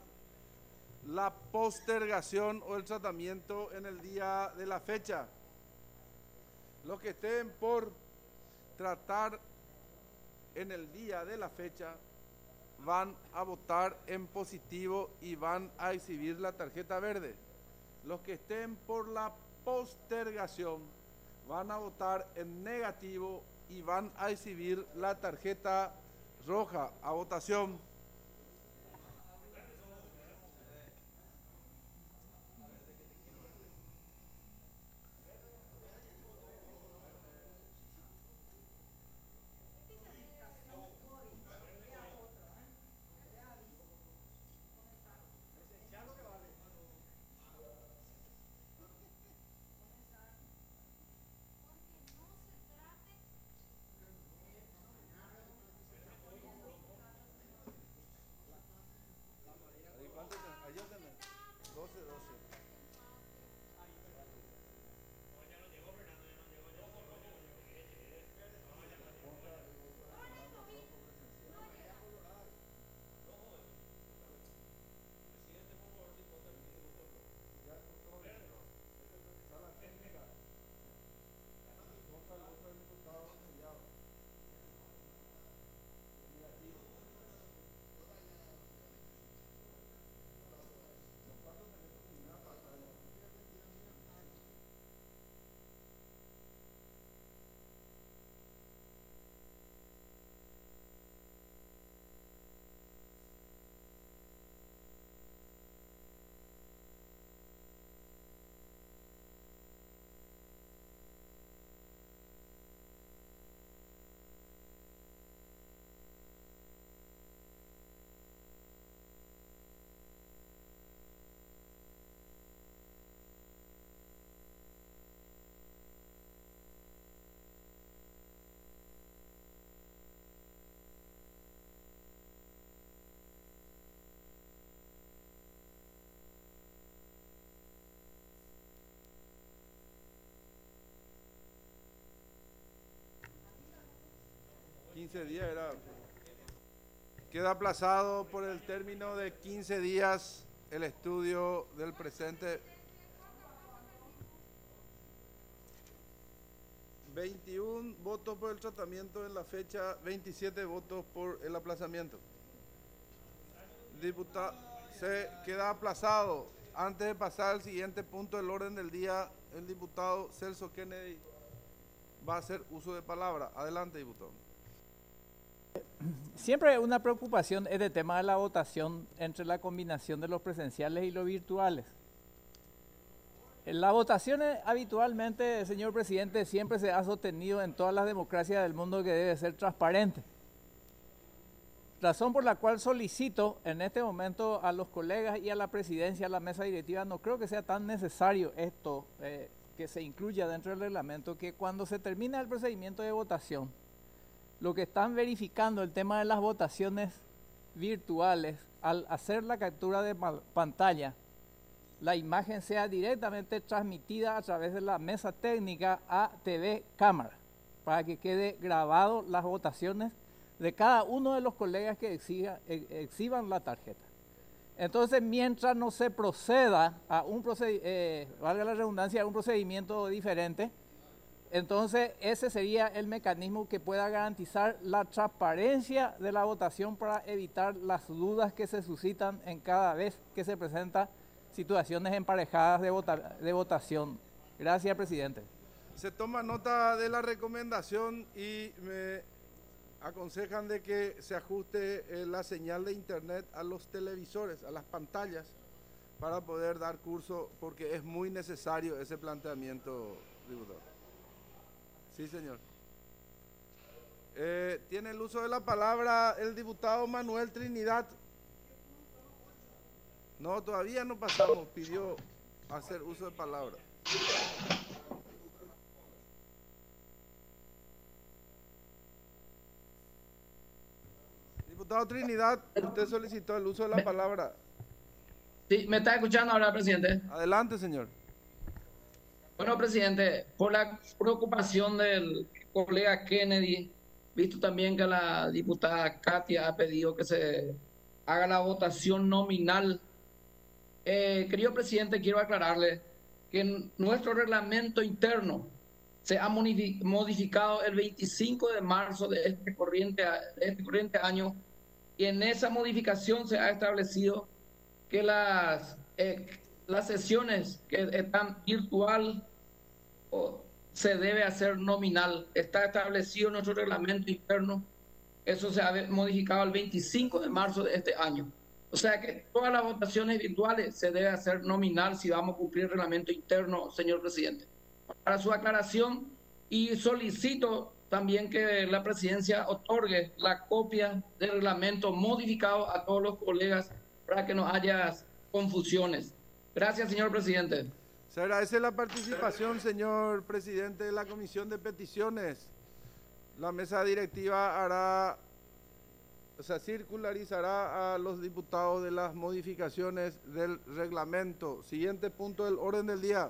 la postergación o el tratamiento en el día de la fecha. Los que estén por tratar en el día de la fecha van a votar en positivo y van a exhibir la tarjeta verde. Los que estén por la postergación van a votar en negativo y van a exhibir la tarjeta roja. A votación. Días era. Queda aplazado por el término de 15 días el estudio del presente. 21 votos por el tratamiento en la fecha, 27 votos por el aplazamiento. Diputado, se queda aplazado Antes de pasar al siguiente punto del orden del día, el diputado Celso Kennedy va a hacer uso de palabra. Adelante, diputado. Siempre una preocupación es el tema de la votación entre la combinación de los presenciales y los virtuales. La votación habitualmente, señor presidente, siempre se ha sostenido en todas las democracias del mundo que debe ser transparente. Razón por la cual solicito en este momento a los colegas y a la presidencia, a la mesa directiva, no creo que sea tan necesario esto que se incluya dentro del reglamento, que cuando se termina el procedimiento de votación, lo que están verificando el tema de las votaciones virtuales, al hacer la captura de pantalla, la imagen sea directamente transmitida a través de la mesa técnica a TV Cámara, para que quede grabado las votaciones de cada uno de los colegas que exhiban la tarjeta. Entonces, mientras no se proceda a valga la redundancia, a un procedimiento diferente, entonces ese sería el mecanismo que pueda garantizar la transparencia de la votación para evitar las dudas que se suscitan en cada vez que se presentan situaciones emparejadas de votación. Gracias, presidente. Se toma nota de la recomendación y me aconsejan de que se ajuste la señal de internet a los televisores, a las pantallas, para poder dar curso, porque es muy necesario ese planteamiento, diputado. Sí, señor. Tiene el uso de la palabra el diputado Manuel Trinidad. No, todavía no pasamos, pidió hacer uso de palabra. Diputado Trinidad, usted solicitó el uso de la palabra. Sí, ¿me está escuchando ahora, presidente? Adelante, señor. Bueno, presidente, por la preocupación del colega Kennedy, visto también que la diputada Katia ha pedido que se haga la votación nominal. Querido presidente, quiero aclararle que en nuestro reglamento interno se ha modificado el 25 de marzo de este corriente año, y en esa modificación se ha establecido que las sesiones que están virtual se debe hacer nominal. Está establecido en nuestro reglamento interno. Eso se ha modificado el 25 de marzo de este año. O sea que todas las votaciones virtuales se debe hacer nominal si vamos a cumplir el reglamento interno, señor presidente. Para su aclaración, y solicito también que la presidencia otorgue la copia del reglamento modificado a todos los colegas para que no haya confusiones. Gracias, señor presidente. Se agradece la participación, señor presidente de la Comisión de Peticiones. La mesa directiva circularizará a los diputados de las modificaciones del reglamento. Siguiente punto del orden del día.